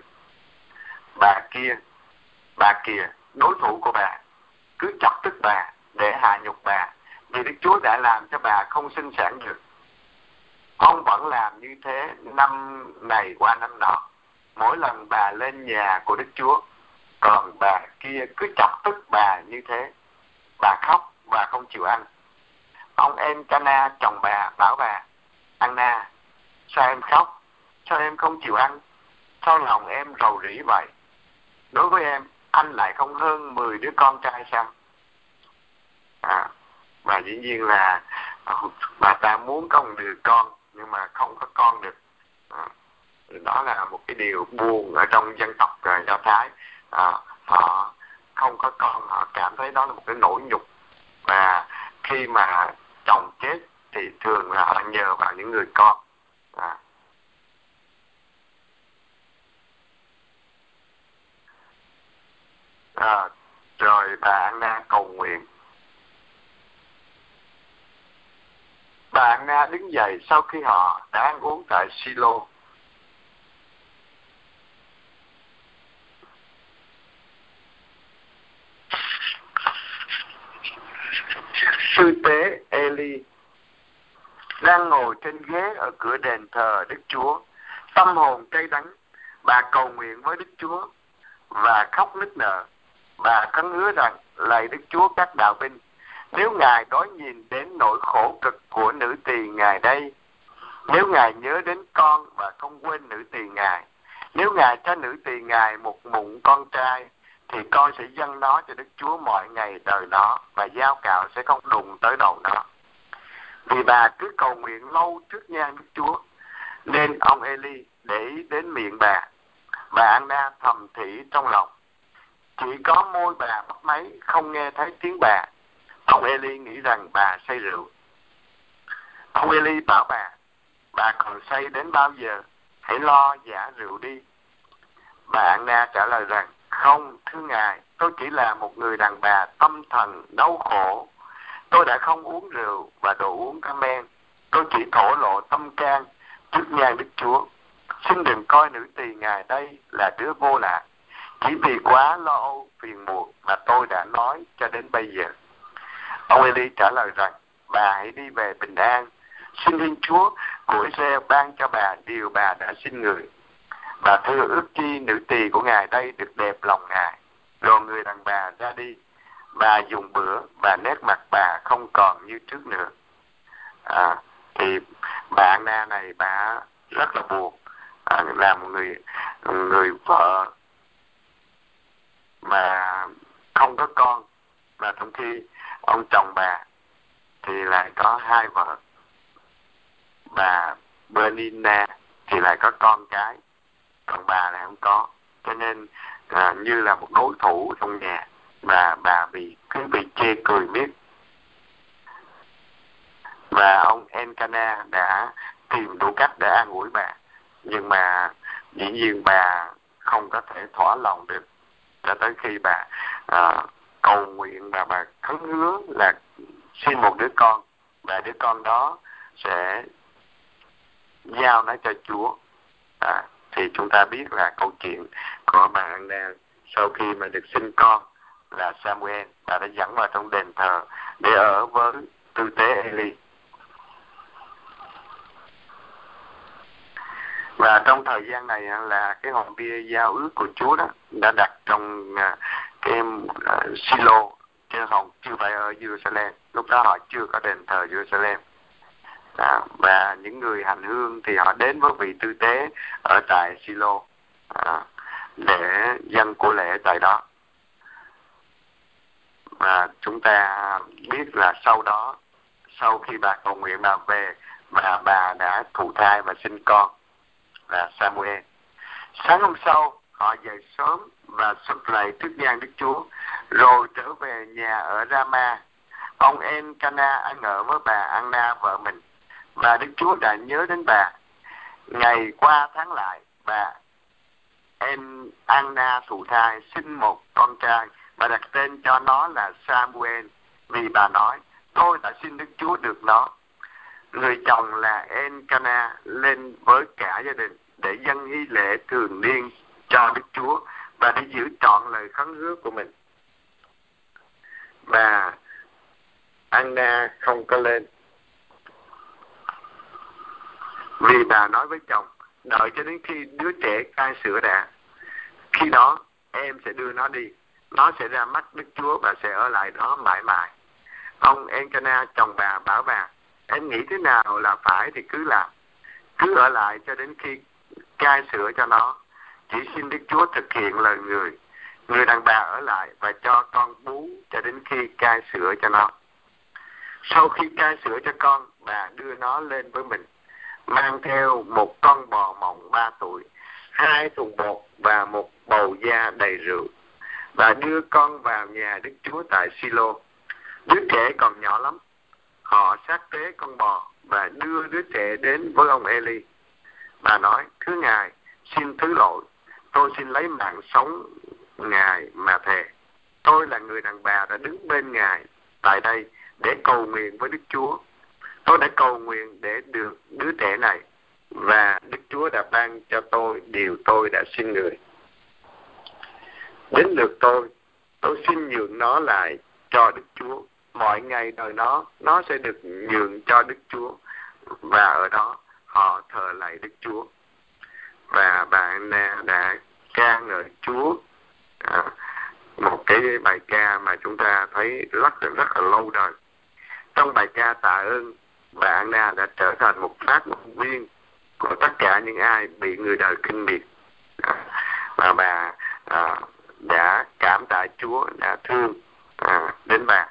Bà kia, đối thủ của bà, cứ chọc tức bà để hạ nhục bà vì Đức Chúa đã làm cho bà không sinh sản được. Ông vẫn làm như thế năm này qua năm nọ. Mỗi lần bà lên nhà của Đức Chúa, còn bà kia cứ chọc tức bà như thế. Bà khóc và không chịu ăn. Ông Elcana chồng bà bảo bà: Anna, sao em khóc? Sao em không chịu ăn? Sao lòng em rầu rĩ vậy? Đối với em, anh lại không hơn 10 đứa con trai sao? Và dĩ nhiên là bà ta muốn có một đứa con nhưng mà không có con được. Đó là một cái điều buồn ở trong dân tộc Do Thái. Họ không có con, họ cảm thấy đó là một cái nỗi nhục. Và khi mà chồng chết thì thường là họ nhờ vào những người con. Rồi bà Anna cầu nguyện. Bà Anna đứng dậy sau khi họ đã ăn uống tại Silo. Sư tế Eli đang ngồi trên ghế ở cửa đền thờ Đức Chúa, tâm hồn cay đắng. Bà cầu nguyện với Đức Chúa và khóc nức nở. Bà khấn hứa rằng: lạy Đức Chúa các đạo binh, nếu Ngài đói nhìn đến nỗi khổ cực của nữ tỳ Ngài đây, nếu Ngài nhớ đến con và không quên nữ tỳ Ngài, nếu Ngài cho nữ tỳ Ngài một mụn con trai, thì con sẽ dâng nó cho Đức Chúa mọi ngày đời nó, và dao cạo sẽ không đụng tới đầu nó. Vì bà cứ cầu nguyện lâu trước nhang Đức Chúa, nên ông Eli để ý đến miệng bà. Bà Anna thầm thì trong lòng: chỉ có môi bà bắt máy, không nghe thấy tiếng bà. Ông Eli nghĩ rằng bà say rượu. Ông Eli bảo bà còn say đến bao giờ? Hãy lo giả rượu đi. Bà Anna trả lời rằng: không, thưa Ngài, tôi chỉ là một người đàn bà tâm thần đau khổ. Tôi đã không uống rượu và đồ uống cá men. Tôi chỉ thổ lộ tâm can trước nhang Đức Chúa. Xin đừng coi nữ tỳ Ngài đây là đứa vô lạc. Chỉ vì quá lo âu phiền muộn mà tôi đã nói cho đến bây giờ. Ông Eli trả lời rằng: bà hãy đi về bình an. Xin Thiên Chúa của Israel ban cho bà điều bà đã xin người. Bà thưa ước chi nữ tỳ của Ngài đây được đẹp lòng Ngài. Rồi người đàn bà ra đi. Bà dùng bữa và nét mặt bà không còn như trước nữa. Thì bà Anna này bà rất là buồn. Là một người vợ mà không có con, mà trong khi ông chồng bà thì lại có hai vợ. Bà Bernina thì lại có con cái, còn bà lại không có. Cho nên như là một đối thủ trong nhà, và bà cứ bị chê cười miết. Và ông Elcana đã tìm đủ cách để an ủi bà, nhưng mà dĩ nhiên bà không có thể thỏa lòng được, cho tới khi bà cầu nguyện và bà khấn hứa là xin một đứa con, và đứa con đó sẽ giao nó cho Chúa. Thì chúng ta biết là câu chuyện của bà Anna sau khi mà được sinh con là Samuel, bà đã dẫn vào trong đền thờ để ở với tư tế Eli. Và trong thời gian này là cái hòn bia giao ước của Chúa đó đã đặt trong cái Silo, chứ không chưa phải ở Jerusalem. Lúc đó họ chưa có đền thờ Jerusalem. Và những người hành hương thì họ đến với vị tư tế ở tại Silo để dâng của lễ tại đó. Và chúng ta biết là sau đó, sau khi bà cầu nguyện bà về, và bà đã thụ thai và sinh con là Samuel. Sáng hôm sau họ dậy sớm và xuất lạy trước nhang Đức Chúa, rồi trở về nhà ở Rama. Ông Elcana ăn ở với bà Anna vợ mình, và Đức Chúa đã nhớ đến bà. Ngày qua tháng lại, bà Anna thụ thai sinh một con trai. Bà đặt tên cho nó là Samuel, vì bà nói: tôi đã xin Đức Chúa được nó. Người chồng là Elcana lên với cả gia đình để dâng hy lễ thường niên cho Đức Chúa và để giữ trọn lời khấn hứa của mình. Bà Anna không có lên, vì bà nói với chồng, đợi cho đến khi đứa trẻ cai sữa đã, khi đó em sẽ đưa nó đi, nó sẽ ra mắt Đức Chúa và sẽ ở lại đó mãi mãi. Ông Elkanah chồng bà bảo bà, em nghĩ thế nào là phải thì cứ làm, cứ ở lại cho đến khi cai sữa cho nó. Chỉ xin Đức Chúa thực hiện lời người đàn bà ở lại và cho con bú cho đến khi cai sữa cho nó. Sau khi cai sữa cho con, bà đưa nó lên với mình, mang theo một con bò mồng 3 tuổi, 2 thùng bột và một bầu da đầy rượu, và đưa con vào nhà Đức Chúa tại Silo. Đứa trẻ còn nhỏ lắm. Họ sát tế con bò và đưa đứa trẻ đến với ông Eli. Bà nói, thưa Ngài, xin thứ lỗi, tôi xin lấy mạng sống Ngài mà thề. Tôi là người đàn bà đã đứng bên Ngài tại đây để cầu nguyện với Đức Chúa. Tôi đã cầu nguyện để được đứa trẻ này, và Đức Chúa đã ban cho tôi điều tôi đã xin người. Đến lượt tôi xin nhường nó lại cho Đức Chúa. Mọi ngày đời nó sẽ được nhường cho Đức Chúa, và ở đó họ thờ lạy Đức Chúa. Và bạn đã ca ngợi Chúa, một cái bài ca mà chúng ta thấy rất là lâu đời. Trong bài ca tạ ơn, bà Anna đã trở thành một phát ngôn viên của tất cả những ai bị người đời khinh miệt, và bà đã cảm tạ Chúa đã thương đến bà.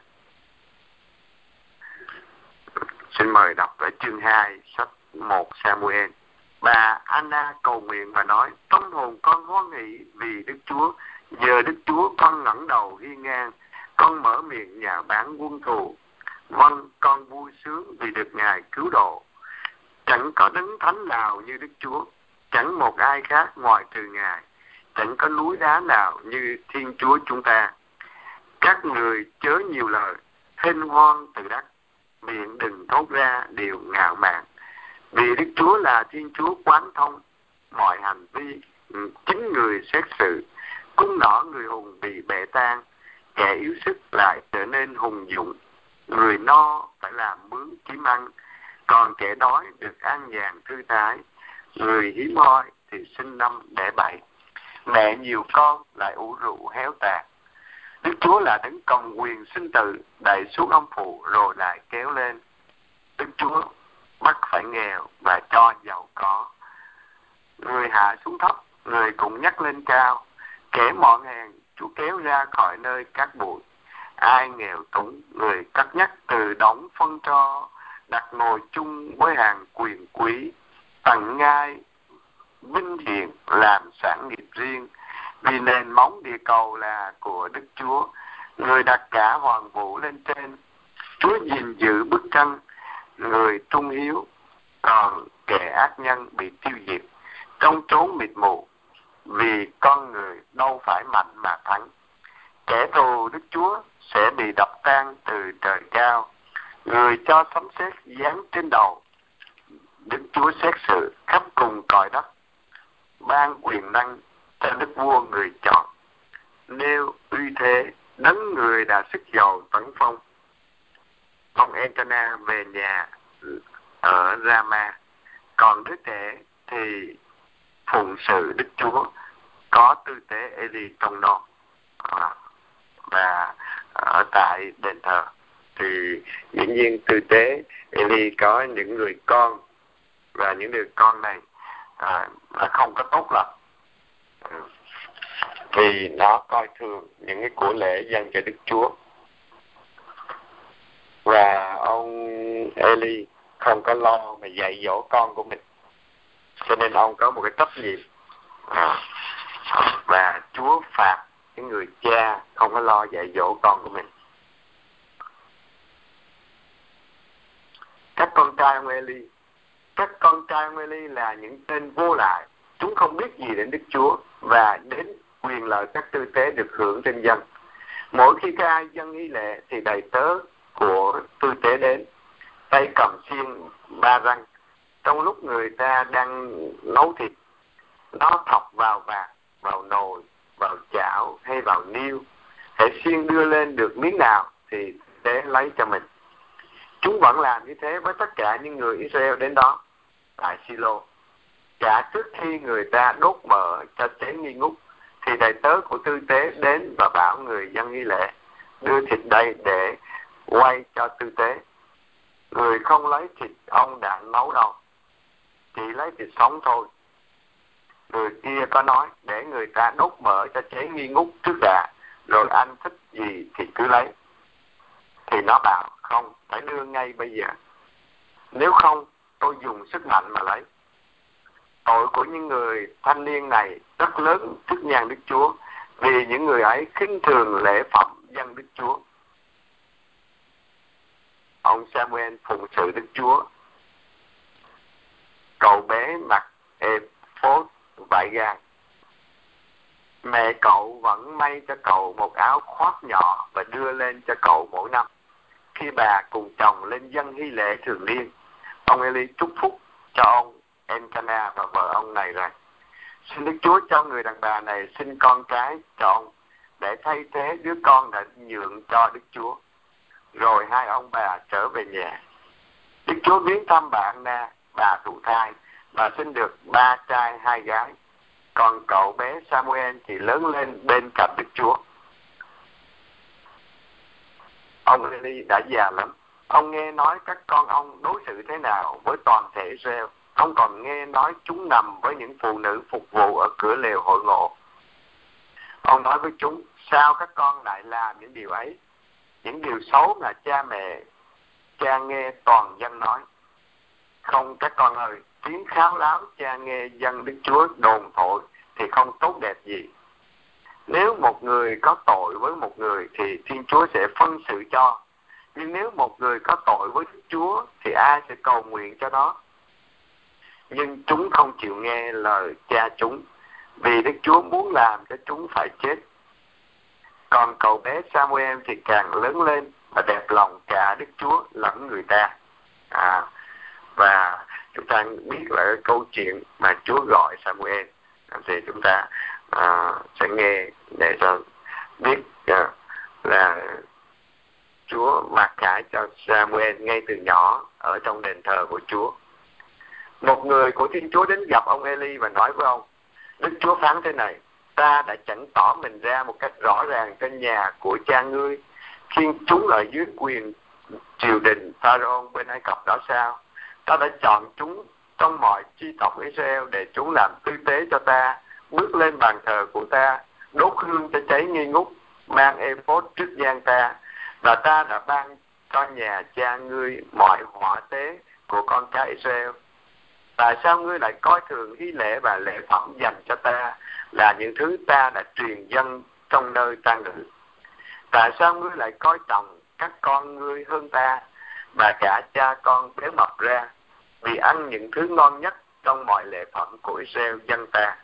Xin mời đọc ở chương 2 sách 1 Samuel. Bà Anna cầu nguyện và nói, tâm hồn con hoan hỷ vì Đức Chúa. Giờ Đức Chúa con ngẩng đầu hiên ngang, con mở miệng nhà bán quân thù. Vâng, con vui sướng vì được Ngài cứu độ. Chẳng có đấng thánh nào như Đức Chúa, chẳng một ai khác ngoài trừ Ngài. Chẳng có núi đá nào như Thiên Chúa chúng ta. Các người chớ nhiều lời, hên hoan từ đất, miệng đừng thốt ra điều ngạo mạn. Vì Đức Chúa là Thiên Chúa quán thông mọi hành vi, chính người xét xử. Cung nỏ người hùng bị bể tan, kẻ yếu sức lại trở nên hùng dũng. Người no phải làm mướn kiếm ăn, còn kẻ đói được an nhàn thư thái. Người hiếm hoi thì sinh năm đẻ bậy, mẹ nhiều con lại ủ rượu héo tàn. Đức Chúa là đấng cầm quyền sinh tử, đẩy xuống ông phụ rồi lại kéo lên. Đức Chúa bắt phải nghèo và cho giàu có. Người hạ xuống thấp, người cũng nhắc lên cao. Kẻ mọn hèn, Chúa kéo ra khỏi nơi cát bụi. Ai nghèo túng, người cắt nhắc từ đống phân tro, đặt ngồi chung với hàng quyền quý, tặng ngai vinh hiển làm sản nghiệp riêng. Vì nền móng địa cầu là của Đức Chúa, người đặt cả hoàng vũ lên trên. Chúa gìn giữ bức tranh, người trung hiếu, còn kẻ ác nhân bị tiêu diệt trong chốn mịt mù. Vì con người đâu phải mạnh mà thắng. Kẻ thù Đức Chúa sẽ bị đập tan từ trời cao. Người cho sấm sét giáng trên đầu. Đức Chúa xét xử khắp cùng cõi đất, ban quyền năng cho đức vua người chọn. Nêu uy thế đấng người đã sức giàu tấn phong. Ông Elkanah về nhà ở Rama, còn đứa trẻ thì phụng sự Đức Chúa, có tư tế Eli trong đó. Và ở tại đền thờ thì dĩ nhiên tư tế Eli có những người con, và những người con này là không có tốt lắm, vì nó coi thường những cái của lễ dâng cho Đức Chúa. Và ông Eli không có lo mà dạy dỗ con của mình, cho nên ông có một cái trách nhiệm, và Chúa phạt cái người cha không có lo dạy dỗ con của mình. Các con trai ông Eli là những tên vô lại, chúng không biết gì đến Đức Chúa và đến quyền lợi các tư tế được hưởng trên dân. Mỗi khi có ai dâng nghi lễ thì đầy tớ của tư tế đến, tay cầm xiên ba răng. Trong lúc người ta đang nấu thịt, nó thọc vào vạc, vào nồi, vào chảo hay vào niêu. Hễ xiên đưa lên được miếng nào thì tế lấy cho mình. Chúng vẫn làm như thế với tất cả những người Israel đến đó tại Silo. Cả trước khi người ta đốt mỡ cho tế nghi ngút, thì đầy tớ của tư tế đến và bảo người dân nghi lễ đưa thịt đây để quay cho tư tế. Người không lấy thịt ông đã nấu đâu, chỉ lấy thịt sống thôi. Người kia có nói để người ta đốt mỡ cho chế nghi ngút trước đã, rồi anh thích gì thì cứ lấy. Thì nó bảo không, phải đưa ngay bây giờ, nếu không tôi dùng sức mạnh mà lấy. Tội của những người thanh niên này rất lớn trước nhan Đức Chúa, vì những người ấy khinh thường lễ phẩm dân Đức Chúa. Ông Samuel phụng sự Đức Chúa. Cậu bé mặc ephod vải gai. Mẹ cậu vẫn may cho cậu một áo khoác nhỏ và đưa lên cho cậu mỗi năm. Khi bà cùng chồng lên dân hy lễ thường niên, ông Eli chúc phúc cho ông Elkanah và vợ ông này rằng: xin Đức Chúa cho người đàn bà này sinh con cái cho ông, để thay thế đứa con đã nhượng cho Đức Chúa. Rồi hai ông bà trở về nhà. Đức Chúa viếng thăm bà Anna, bà thụ thai, và sinh được 3 trai 2 gái. Còn cậu bé Samuel thì lớn lên bên cạnh Đức Chúa. Ông Eli đã già lắm. Ông nghe nói các con ông đối xử thế nào với toàn thể Israel. Ông còn nghe nói chúng nằm với những phụ nữ phục vụ ở cửa lều hội ngộ. Ông nói với chúng: sao các con lại làm những điều ấy, những điều xấu mà cha mẹ cha nghe toàn dân nói? Không các con ơi, tiếng kháo láo cha nghe dân Đức Chúa đồn thổi thì không tốt đẹp gì. Nếu một người có tội với một người thì Thiên Chúa sẽ phân xử cho. Nhưng nếu một người có tội với Đức Chúa thì ai sẽ cầu nguyện cho nó? Nhưng chúng không chịu nghe lời cha chúng, vì Đức Chúa muốn làm cho chúng phải chết. Còn cậu bé Samuel thì càng lớn lên và đẹp lòng cả Đức Chúa lẫn người ta. Và chúng ta biết là cái câu chuyện mà Chúa gọi Samuel, thì chúng ta sẽ nghe để cho biết là Chúa mặc khải cho Samuel ngay từ nhỏ ở trong đền thờ của Chúa. Một người của Thiên Chúa đến gặp ông Eli và nói với ông: Đức Chúa phán thế này: ta đã chẳng tỏ mình ra một cách rõ ràng trên nhà của cha ngươi, khi chúng ở dưới quyền triều đình Pharaoh bên Ai Cập đó sao? Ta đã chọn chúng trong mọi chi tộc Israel để chúng làm tư tế cho ta, bước lên bàn thờ của ta, đốt hương cho cháy nghi ngút, mang ephod trước gian ta. Và ta đã ban cho nhà cha ngươi mọi họa tế của con cái Israel. Tại sao ngươi lại coi thường hy lễ và lễ phẩm dành cho ta, là những thứ ta đã truyền dân trong nơi ta ngự? Tại sao ngươi lại coi trọng các con ngươi hơn ta, và cả cha con béo mập ra, vì ăn những thứ ngon nhất trong mọi lễ phẩm của Israel dân ta?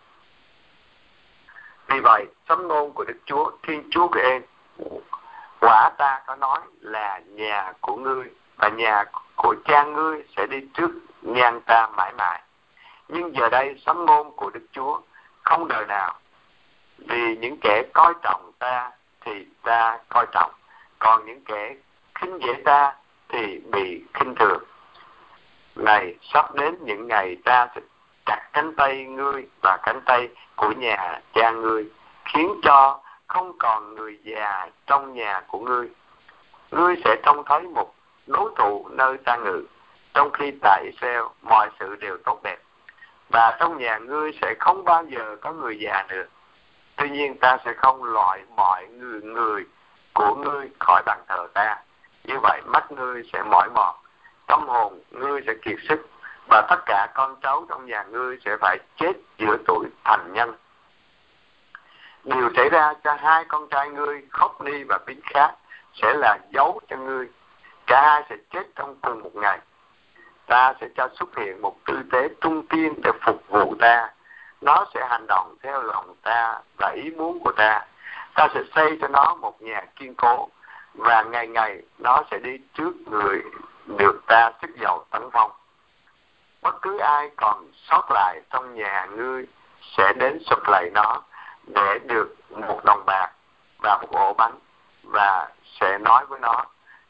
Vì vậy, sấm ngôn của Đức Chúa, Thiên Chúa của em, quả ta có nói là nhà của ngươi và nhà của cha ngươi sẽ đi trước nhan ta mãi mãi. Nhưng giờ đây sấm ngôn của Đức Chúa không đời nào, vì những kẻ coi trọng ta thì ta coi trọng, còn những kẻ khinh dễ ta thì bị khinh thường. Này, sắp đến những ngày ta sẽ chặt cánh tay ngươi và cánh tay của nhà cha ngươi, khiến cho không còn người già trong nhà của ngươi. Ngươi sẽ trông thấy một đối thủ nơi ta ngự, trong khi tại Israel mọi sự đều tốt đẹp, và trong nhà ngươi sẽ không bao giờ có người già nữa. Tuy nhiên ta sẽ không loại mọi người của ngươi khỏi bàn thờ ta. Như vậy mắt ngươi sẽ mỏi mòn, tâm hồn ngươi sẽ kiệt sức, và tất cả con cháu trong nhà ngươi sẽ phải chết giữa tuổi thành nhân. Điều xảy ra cho hai con trai ngươi, Khóc-ni và Phin-khát, sẽ là dấu cho ngươi. Cả hai sẽ chết trong cùng một ngày. Ta sẽ cho xuất hiện một tư tế trung tiên để phục vụ ta. Nó sẽ hành động theo lòng ta và ý muốn của ta. Ta sẽ xây cho nó một nhà kiên cố, và ngày ngày nó sẽ đi trước người được ta sức dầu tấn phong. Bất cứ ai còn sót lại trong nhà ngươi sẽ đến sụp lạy nó để được một đồng bạc và một ổ bánh, và sẽ nói với nó: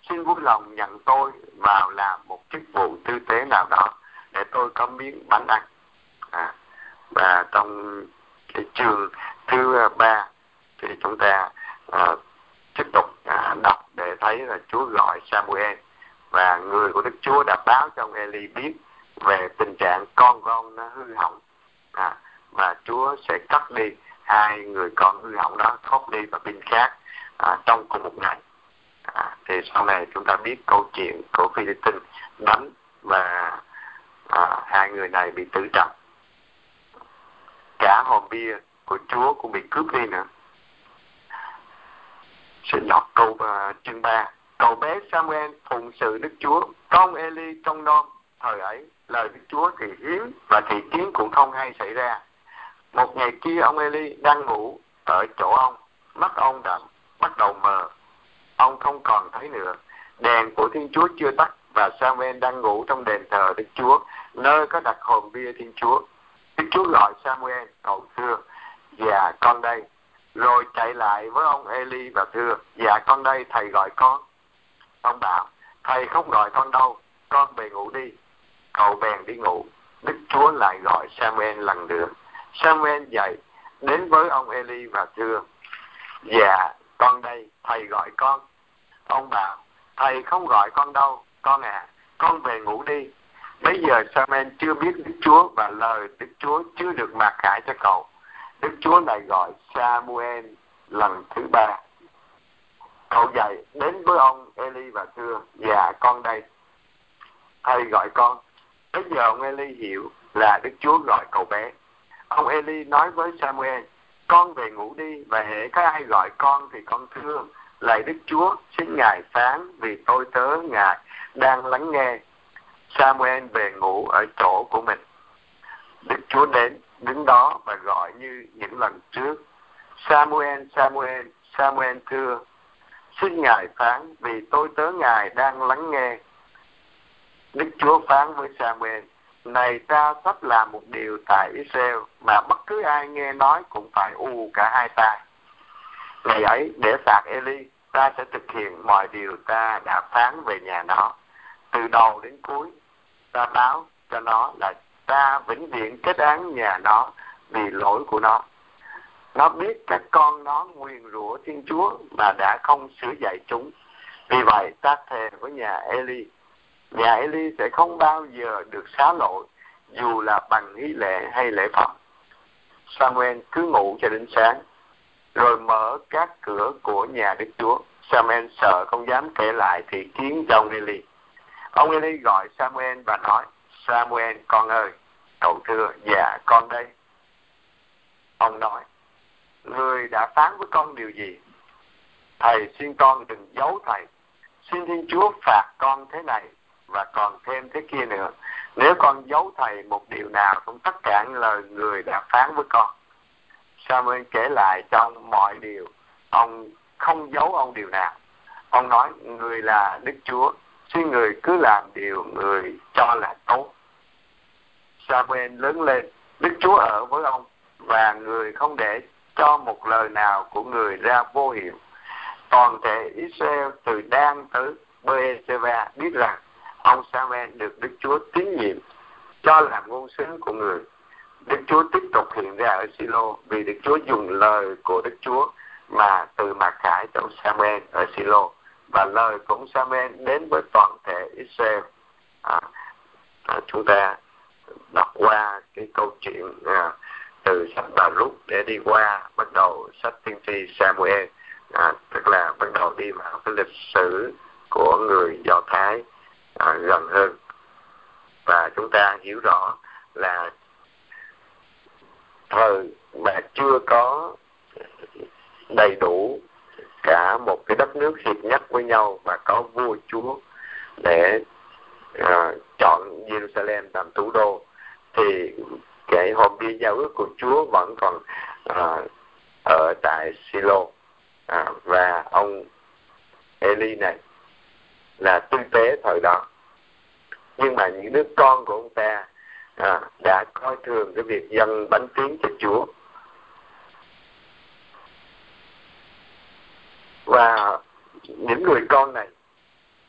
xin vui lòng nhận tôi vào làm một chức vụ tư tế nào đó để tôi có miếng bánh ăn. Và trong cái chương thứ 3 thì chúng ta tiếp tục đọc để thấy là Chúa gọi Samuel, và người của Đức Chúa đã báo cho ông Eli biết về tình trạng con của ông nó hư hỏng, và Chúa sẽ cắt đi hai người con hư hỏng đó, Hophni và Phinehas trong cùng một ngày. Thì sau này chúng ta biết câu chuyện của Philippines đánh và hai người này bị tử trận. Cả hòm bia của Chúa cũng bị cướp đi nữa. Xin đọc câu chương 3. Cậu bé Samuel phụng sự Đức Chúa, con Eli trong non. Thời ấy lời Đức Chúa thì hiếm và thị kiến cũng không hay xảy ra. Một ngày kia ông Eli đang ngủ ở chỗ ông, mắt ông đã bắt đầu mờ, ông không còn thấy nữa. Đèn của Thiên Chúa chưa tắt và Samuel đang ngủ trong đền thờ Đức Chúa, nơi có đặt hòm bia Thiên Chúa. Đức Chúa gọi Samuel, cậu thưa: Dạ con đây. Rồi chạy lại với ông Eli và thưa: Dạ con đây, thầy gọi con. Ông bảo: Thầy không gọi con đâu, con về ngủ đi. Cậu bèn đi ngủ. Đức Chúa lại gọi Samuel lần nữa. Samuel dậy đến với ông Eli và thưa: Dạ con đây, thầy gọi con. Ông bảo: Thầy không gọi con đâu, con à, con về ngủ đi. Bây giờ Samuel chưa biết Đức Chúa và lời Đức Chúa chưa được mặc khải cho cậu. Đức Chúa lại gọi Samuel lần thứ 3. Cậu dậy đến với ông Eli và thưa: Dạ con đây, thầy gọi con. Bây giờ ông Eli hiểu là Đức Chúa gọi cậu bé. Ông Eli nói với Samuel: Con về ngủ đi, và hễ có ai gọi con thì con thưa: Lạy Đức Chúa, xin Ngài phán, vì tôi tớ Ngài đang lắng nghe. Samuel về ngủ ở chỗ của mình. Đức Chúa đến, đứng đó và gọi như những lần trước: Samuel, Samuel. Samuel thưa: Xin Ngài phán, vì tôi tớ Ngài đang lắng nghe. Đức Chúa phán với Samuel: Này ta sắp làm một điều tại Israel mà bất cứ ai nghe nói cũng phải ù cả hai tai. Ngày ấy để phạt Eli, ta sẽ thực hiện mọi điều ta đã phán về nhà nó. Từ đầu đến cuối, ta báo cho nó là ta vĩnh viễn kết án nhà nó vì lỗi của nó. Nó biết các con nó nguyền rủa Thiên Chúa mà đã không sửa dạy chúng. Vì vậy ta thề với nhà Eli sẽ không bao giờ được xá lỗi, dù là bằng nghi lễ hay lễ phẩm. Samuel cứ ngủ cho đến sáng, rồi mở các cửa của nhà Đức Chúa. Samuel sợ không dám kể lại thị kiến cho ông Eli. Ông Eli gọi Samuel và nói: Samuel con ơi. Cậu thưa: Dạ con đây. Ông nói: Người đã phán với con điều gì? Thầy xin con đừng giấu thầy. Xin Thiên Chúa phạt con thế này và còn thêm thế kia nữa, nếu con giấu thầy một điều nào trong tất cả những lời người đã phán với con. Samuel kể lại cho ông mọi điều, ông không giấu ông điều nào. Ông nói: Người là Đức Chúa, xin người cứ làm điều người cho là tốt. Samuel lớn lên, Đức Chúa ở với ông, và người không để cho một lời nào của người ra vô hiệu. Toàn thể Israel từ Dan tới Beersheba biết rằng ông Samuel được Đức Chúa tín nhiệm cho làm ngôn sứ của người. Đức Chúa tiếp tục hiện ra ở Silo, vì Đức Chúa dùng lời của Đức Chúa mà từ mặc khải cho Samuel ở Silo, và lời của ông Samuel đến với toàn thể Israel. Chúng ta đọc qua cái câu chuyện từ sách Bà Rút để đi qua bắt đầu sách tiên tri Samuel, tức là bắt đầu đi vào cái lịch sử của người Do Thái gần hơn, và chúng ta hiểu rõ là thời mà chưa có đầy đủ cả một cái đất nước hiệp nhất với nhau và có vua chúa để chọn Jerusalem làm thủ đô, thì cái hòm bia giao ước của Chúa vẫn còn ở tại Silo, và ông Eli này là tư tế thời đó. Nhưng mà những đứa con của ông ta đã coi thường cái việc dâng bánh tín cho Chúa, và những người con này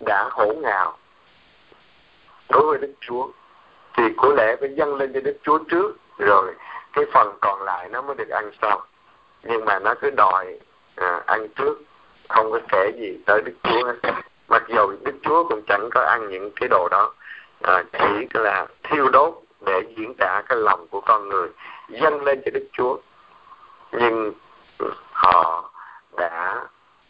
đã hổ ngạo đối với Đức Chúa, thì của lẽ phải dâng lên cho Đức Chúa trước, rồi cái phần còn lại nó mới được ăn sau. Nhưng mà nó cứ đòi ăn trước, không có kể gì tới Đức Chúa hết. Mặc dù Đức Chúa cũng chẳng có ăn những cái đồ đó, chỉ là thiêu đốt để diễn tả cái lòng của con người dâng lên cho Đức Chúa. Nhưng họ đã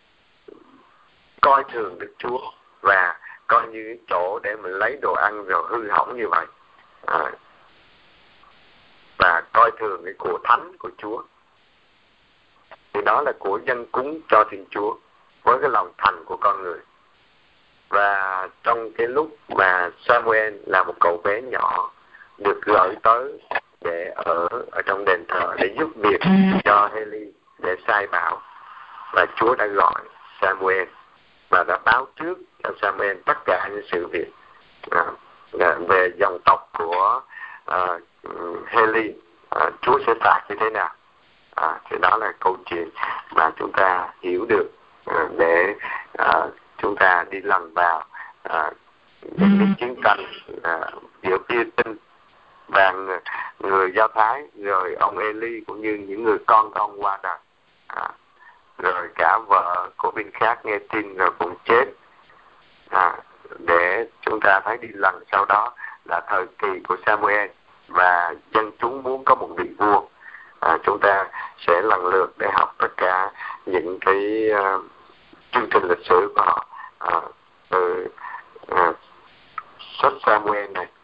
coi thường Đức Chúa và coi như cái chỗ để mình lấy đồ ăn rồi hư hỏng như vậy, và coi thường cái của thánh của Chúa. Thì đó là của dân cúng cho Thiên Chúa với cái lòng thành của con người. Và trong cái lúc mà Samuel là một cậu bé nhỏ được gửi tới để ở trong đền thờ để giúp việc cho Heli để sai bảo, và Chúa đã gọi Samuel và đã báo trước cho Samuel tất cả những sự việc về dòng tộc của Heli, Chúa sẽ phạt như thế nào. Thì đó là câu chuyện mà chúng ta hiểu được để chúng ta đi lần vào những cái chiến tranh giữa phía Tinh và người Do Thái, rồi ông Eli cũng như những người con của ông qua đời, rồi cả vợ của bên khác nghe tin rồi cũng chết, để chúng ta thấy đi lần sau đó là thời kỳ của Samuel và dân chúng muốn có một vị vua. Chúng ta sẽ lần lượt để học tất cả những cái chương trình lịch sử của họ từ sách Samuel này.